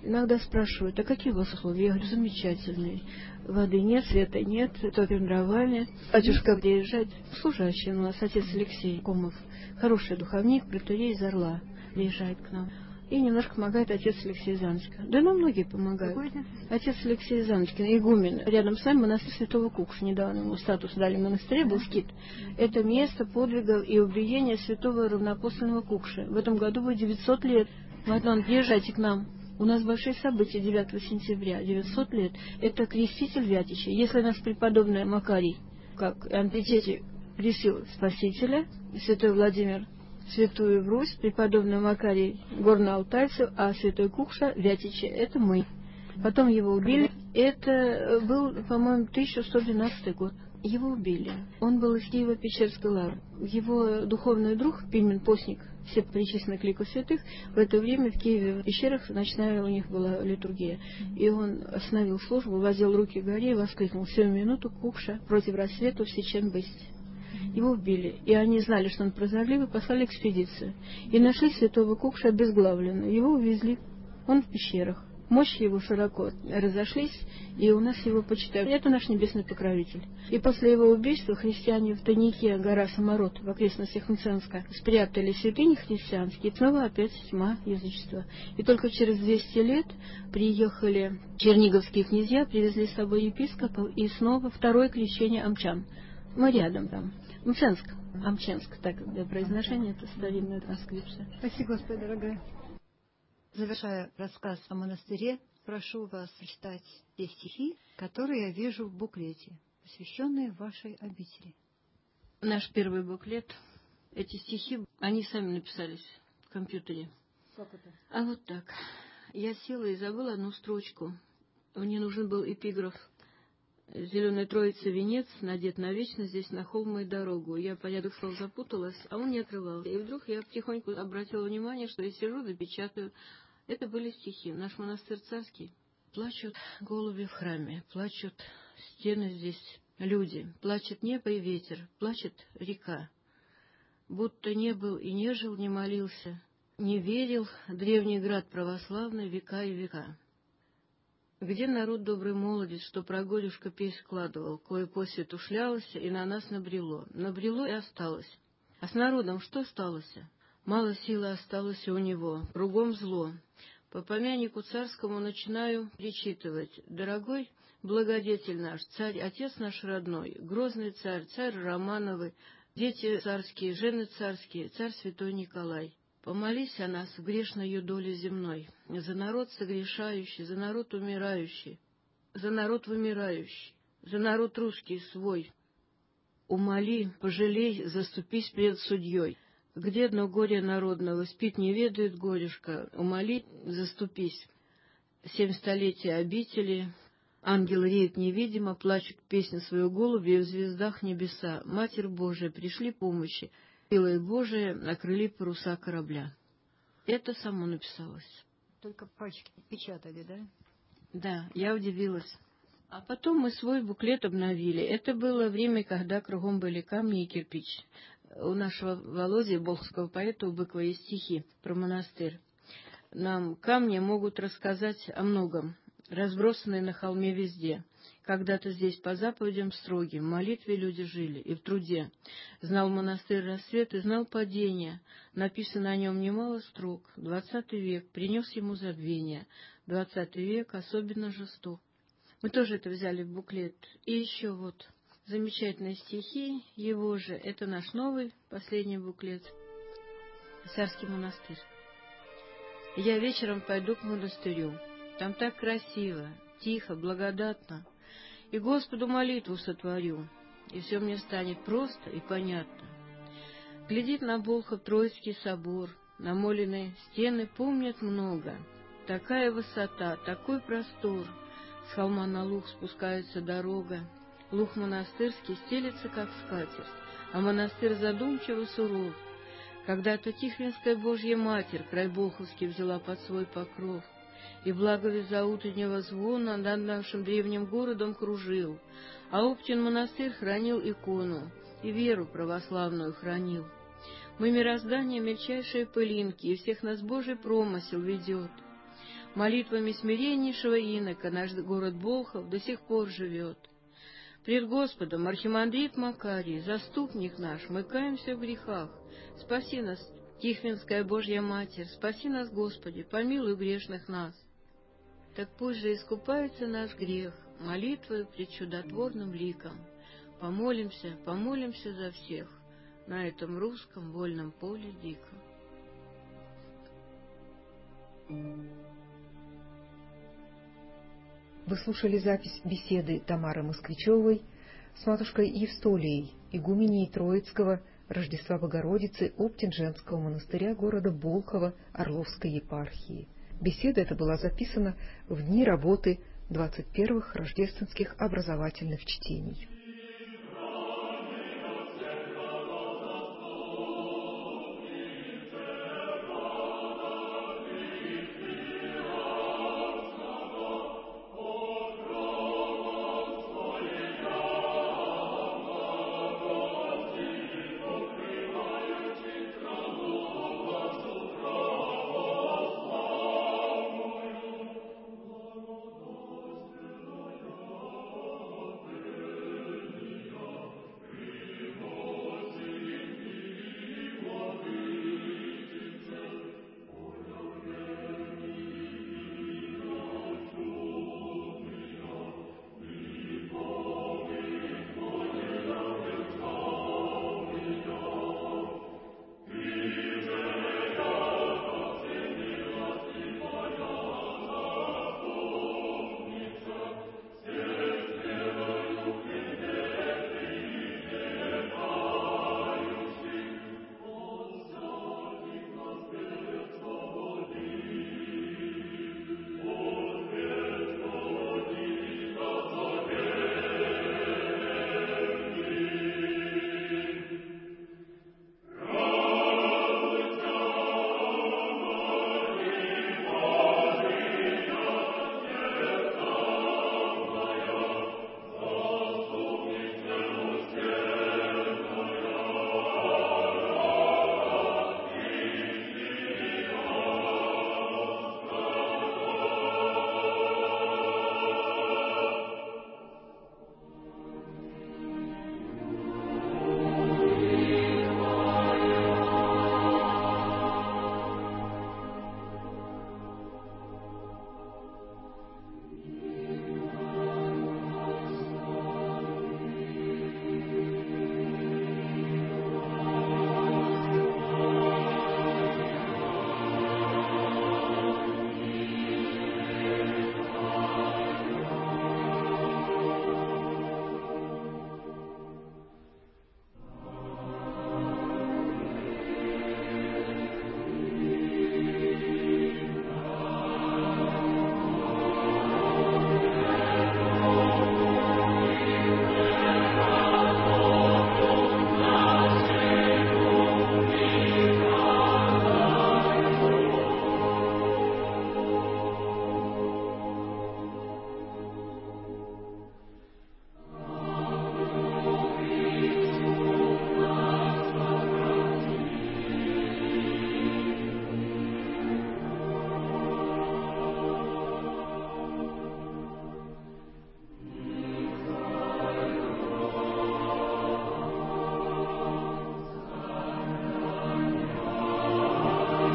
[SPEAKER 10] Иногда спрашивают, а какие у вас условия? Я говорю, замечательные. Воды нет, света нет, топим дровами. Батюшка приезжает, служащий у нас, отец Алексей Комов, хороший духовник, протоиерей из Орла, приезжает к нам. И немножко помогает отец Алексей Заночка. Да нам многие помогают. Отец Алексей Заночкин, игумен. Рядом с нами монастырь Святого Кукша. Недавно ему статус дали в монастыре, был скит. Это место подвигов и убиения святого равноапостольного Кукши. В этом году будет девятьсот лет. Ватман, приезжайте к нам. У нас большие события девятого сентября. девятьсот лет. Это креститель Вятича. Если наш преподобный Макарий, как антитете, крестил Спасителя, святой Владимир Святую Русь, преподобный Макарий Горно-Алтайцев, а святой Кукша Вятича — это мы. Потом его убили. Это был, по-моему, тысяча сто двенадцатый год. Его убили. Он был из Киево-Печерской лавры. Его духовный друг, Пимен Постник, все причислены к лику святых, в это время в Киеве в пещерах ночная у них была литургия. И он остановил службу, воздел руки к горе и воскликнул: «Сию минуту Кукша против рассвету всечен бысть». Его убили, и они знали, что он прозорливый, послали экспедицию. И нашли святого Кукша обезглавленного. Его увезли. Он в пещерах. Мощи его широко разошлись, и у нас его почитают. Это наш небесный покровитель. И после его убийства христиане в тайнике гора Самород в окрестностях Мценска спрятали святыни христианские, и снова опять тьма язычества. И только через двести лет приехали черниговские князья, привезли с собой епископов, и снова второе крещение амчан. Мы рядом там. Мценск, Амченск, так для произношения, это старинная транскрипция.
[SPEAKER 9] Спасибо, Господи, дорогая. Завершая рассказ о монастыре, прошу вас прочитать те стихи, которые я вижу в буклете, посвященные вашей обители.
[SPEAKER 10] Наш первый буклет, эти стихи, они сами написались в компьютере.
[SPEAKER 9] Как это?
[SPEAKER 10] А вот так. Я села и забыла одну строчку. Мне нужен был эпиграф. «Зеленая троица венец, надет навечно здесь на холм и дорогу». Я порядок слов запуталась, а он не открывал. И вдруг я потихоньку обратила внимание, что я сижу, допечатаю. Это были стихи. Наш монастырь царский. Плачут голуби в храме, плачут стены здесь люди, плачет небо и ветер, плачет река. Будто не был и не жил, не молился, не верил древний град православный века и века. Где народ добрый молодец, что про горюшка песнь складывал, кое после тушлялось и на нас набрело. Набрело и осталось. А с народом что сталось? Мало силы осталось у него, кругом зло. По помянику царскому начинаю причитывать. Дорогой благодетель наш, царь, отец наш родной, грозный царь, царь Романовый, дети царские, жены царские, царь святой Николай. Помолись о нас в грешною доле земной, за народ согрешающий, за народ умирающий, за народ вымирающий, за народ русский свой. Умоли, пожалей, заступись пред судьей. Где дно горя народного, спит не ведает горюшка, умоли, заступись. Семь столетий обители, ангел реет невидимо, плачут песню свою голуби, и в звездах небеса. Матерь Божия, пришли помощи. Силой Божией окрыли паруса корабля. Это само написалось.
[SPEAKER 9] Только пальчики печатали, да?
[SPEAKER 10] Да, я удивилась. А потом мы свой буклет обновили. Это было время, когда кругом были камни и кирпич. У нашего Володи, болховского поэта, у Быкова есть стихи про монастырь. Нам камни могут рассказать о многом, разбросанные на холме везде. Когда-то здесь по заповедям строгим, в молитве люди жили и в труде. Знал монастырь рассвет и знал падение. Написано о нем немало строк. Двадцатый век принес ему забвение. Двадцатый век особенно жесток. Мы тоже это взяли в буклет. И еще вот замечательные стихи его же. Это наш новый, последний буклет. Царский монастырь. Я вечером пойду к монастырю. Там так красиво, тихо, благодатно. И Господу молитву сотворю, и все мне станет просто и понятно. Глядит на Болхов Троицкий собор, намоленные стены помнят много. Такая высота, такой простор, с холма на луг спускается дорога. Луг монастырский стелется, как скатерть, а монастырь задумчиво суров. Когда-то Тихвинская Божья Матерь край Болховский взяла под свой покров. И благовесть за утреннего звона над нашим древним городом кружил, а Оптин монастырь хранил икону и веру православную хранил. Мы мироздание мельчайшие пылинки, и всех нас Божий промысел ведет.
[SPEAKER 11] Молитвами смиреннейшего инока наш город Болхов до сих пор живет. Пред Господом архимандрит Макарий, заступник наш, мы каемся в грехах. Спаси нас, Тихвинская Божья Матерь, спаси нас, Господи, помилуй грешных нас. Так пусть же искупается наш грех молитвою пред чудотворным ликом. Помолимся, помолимся за всех на этом русском вольном поле диком.
[SPEAKER 4] Вы слушали запись беседы Тамары Москвичевой с матушкой Евстолией, игуменей Троицкого Рождества Богородицы Оптинженского монастыря города Болхова Орловской епархии. Беседа эта была записана в дни работы двадцать первых рождественских образовательных чтений.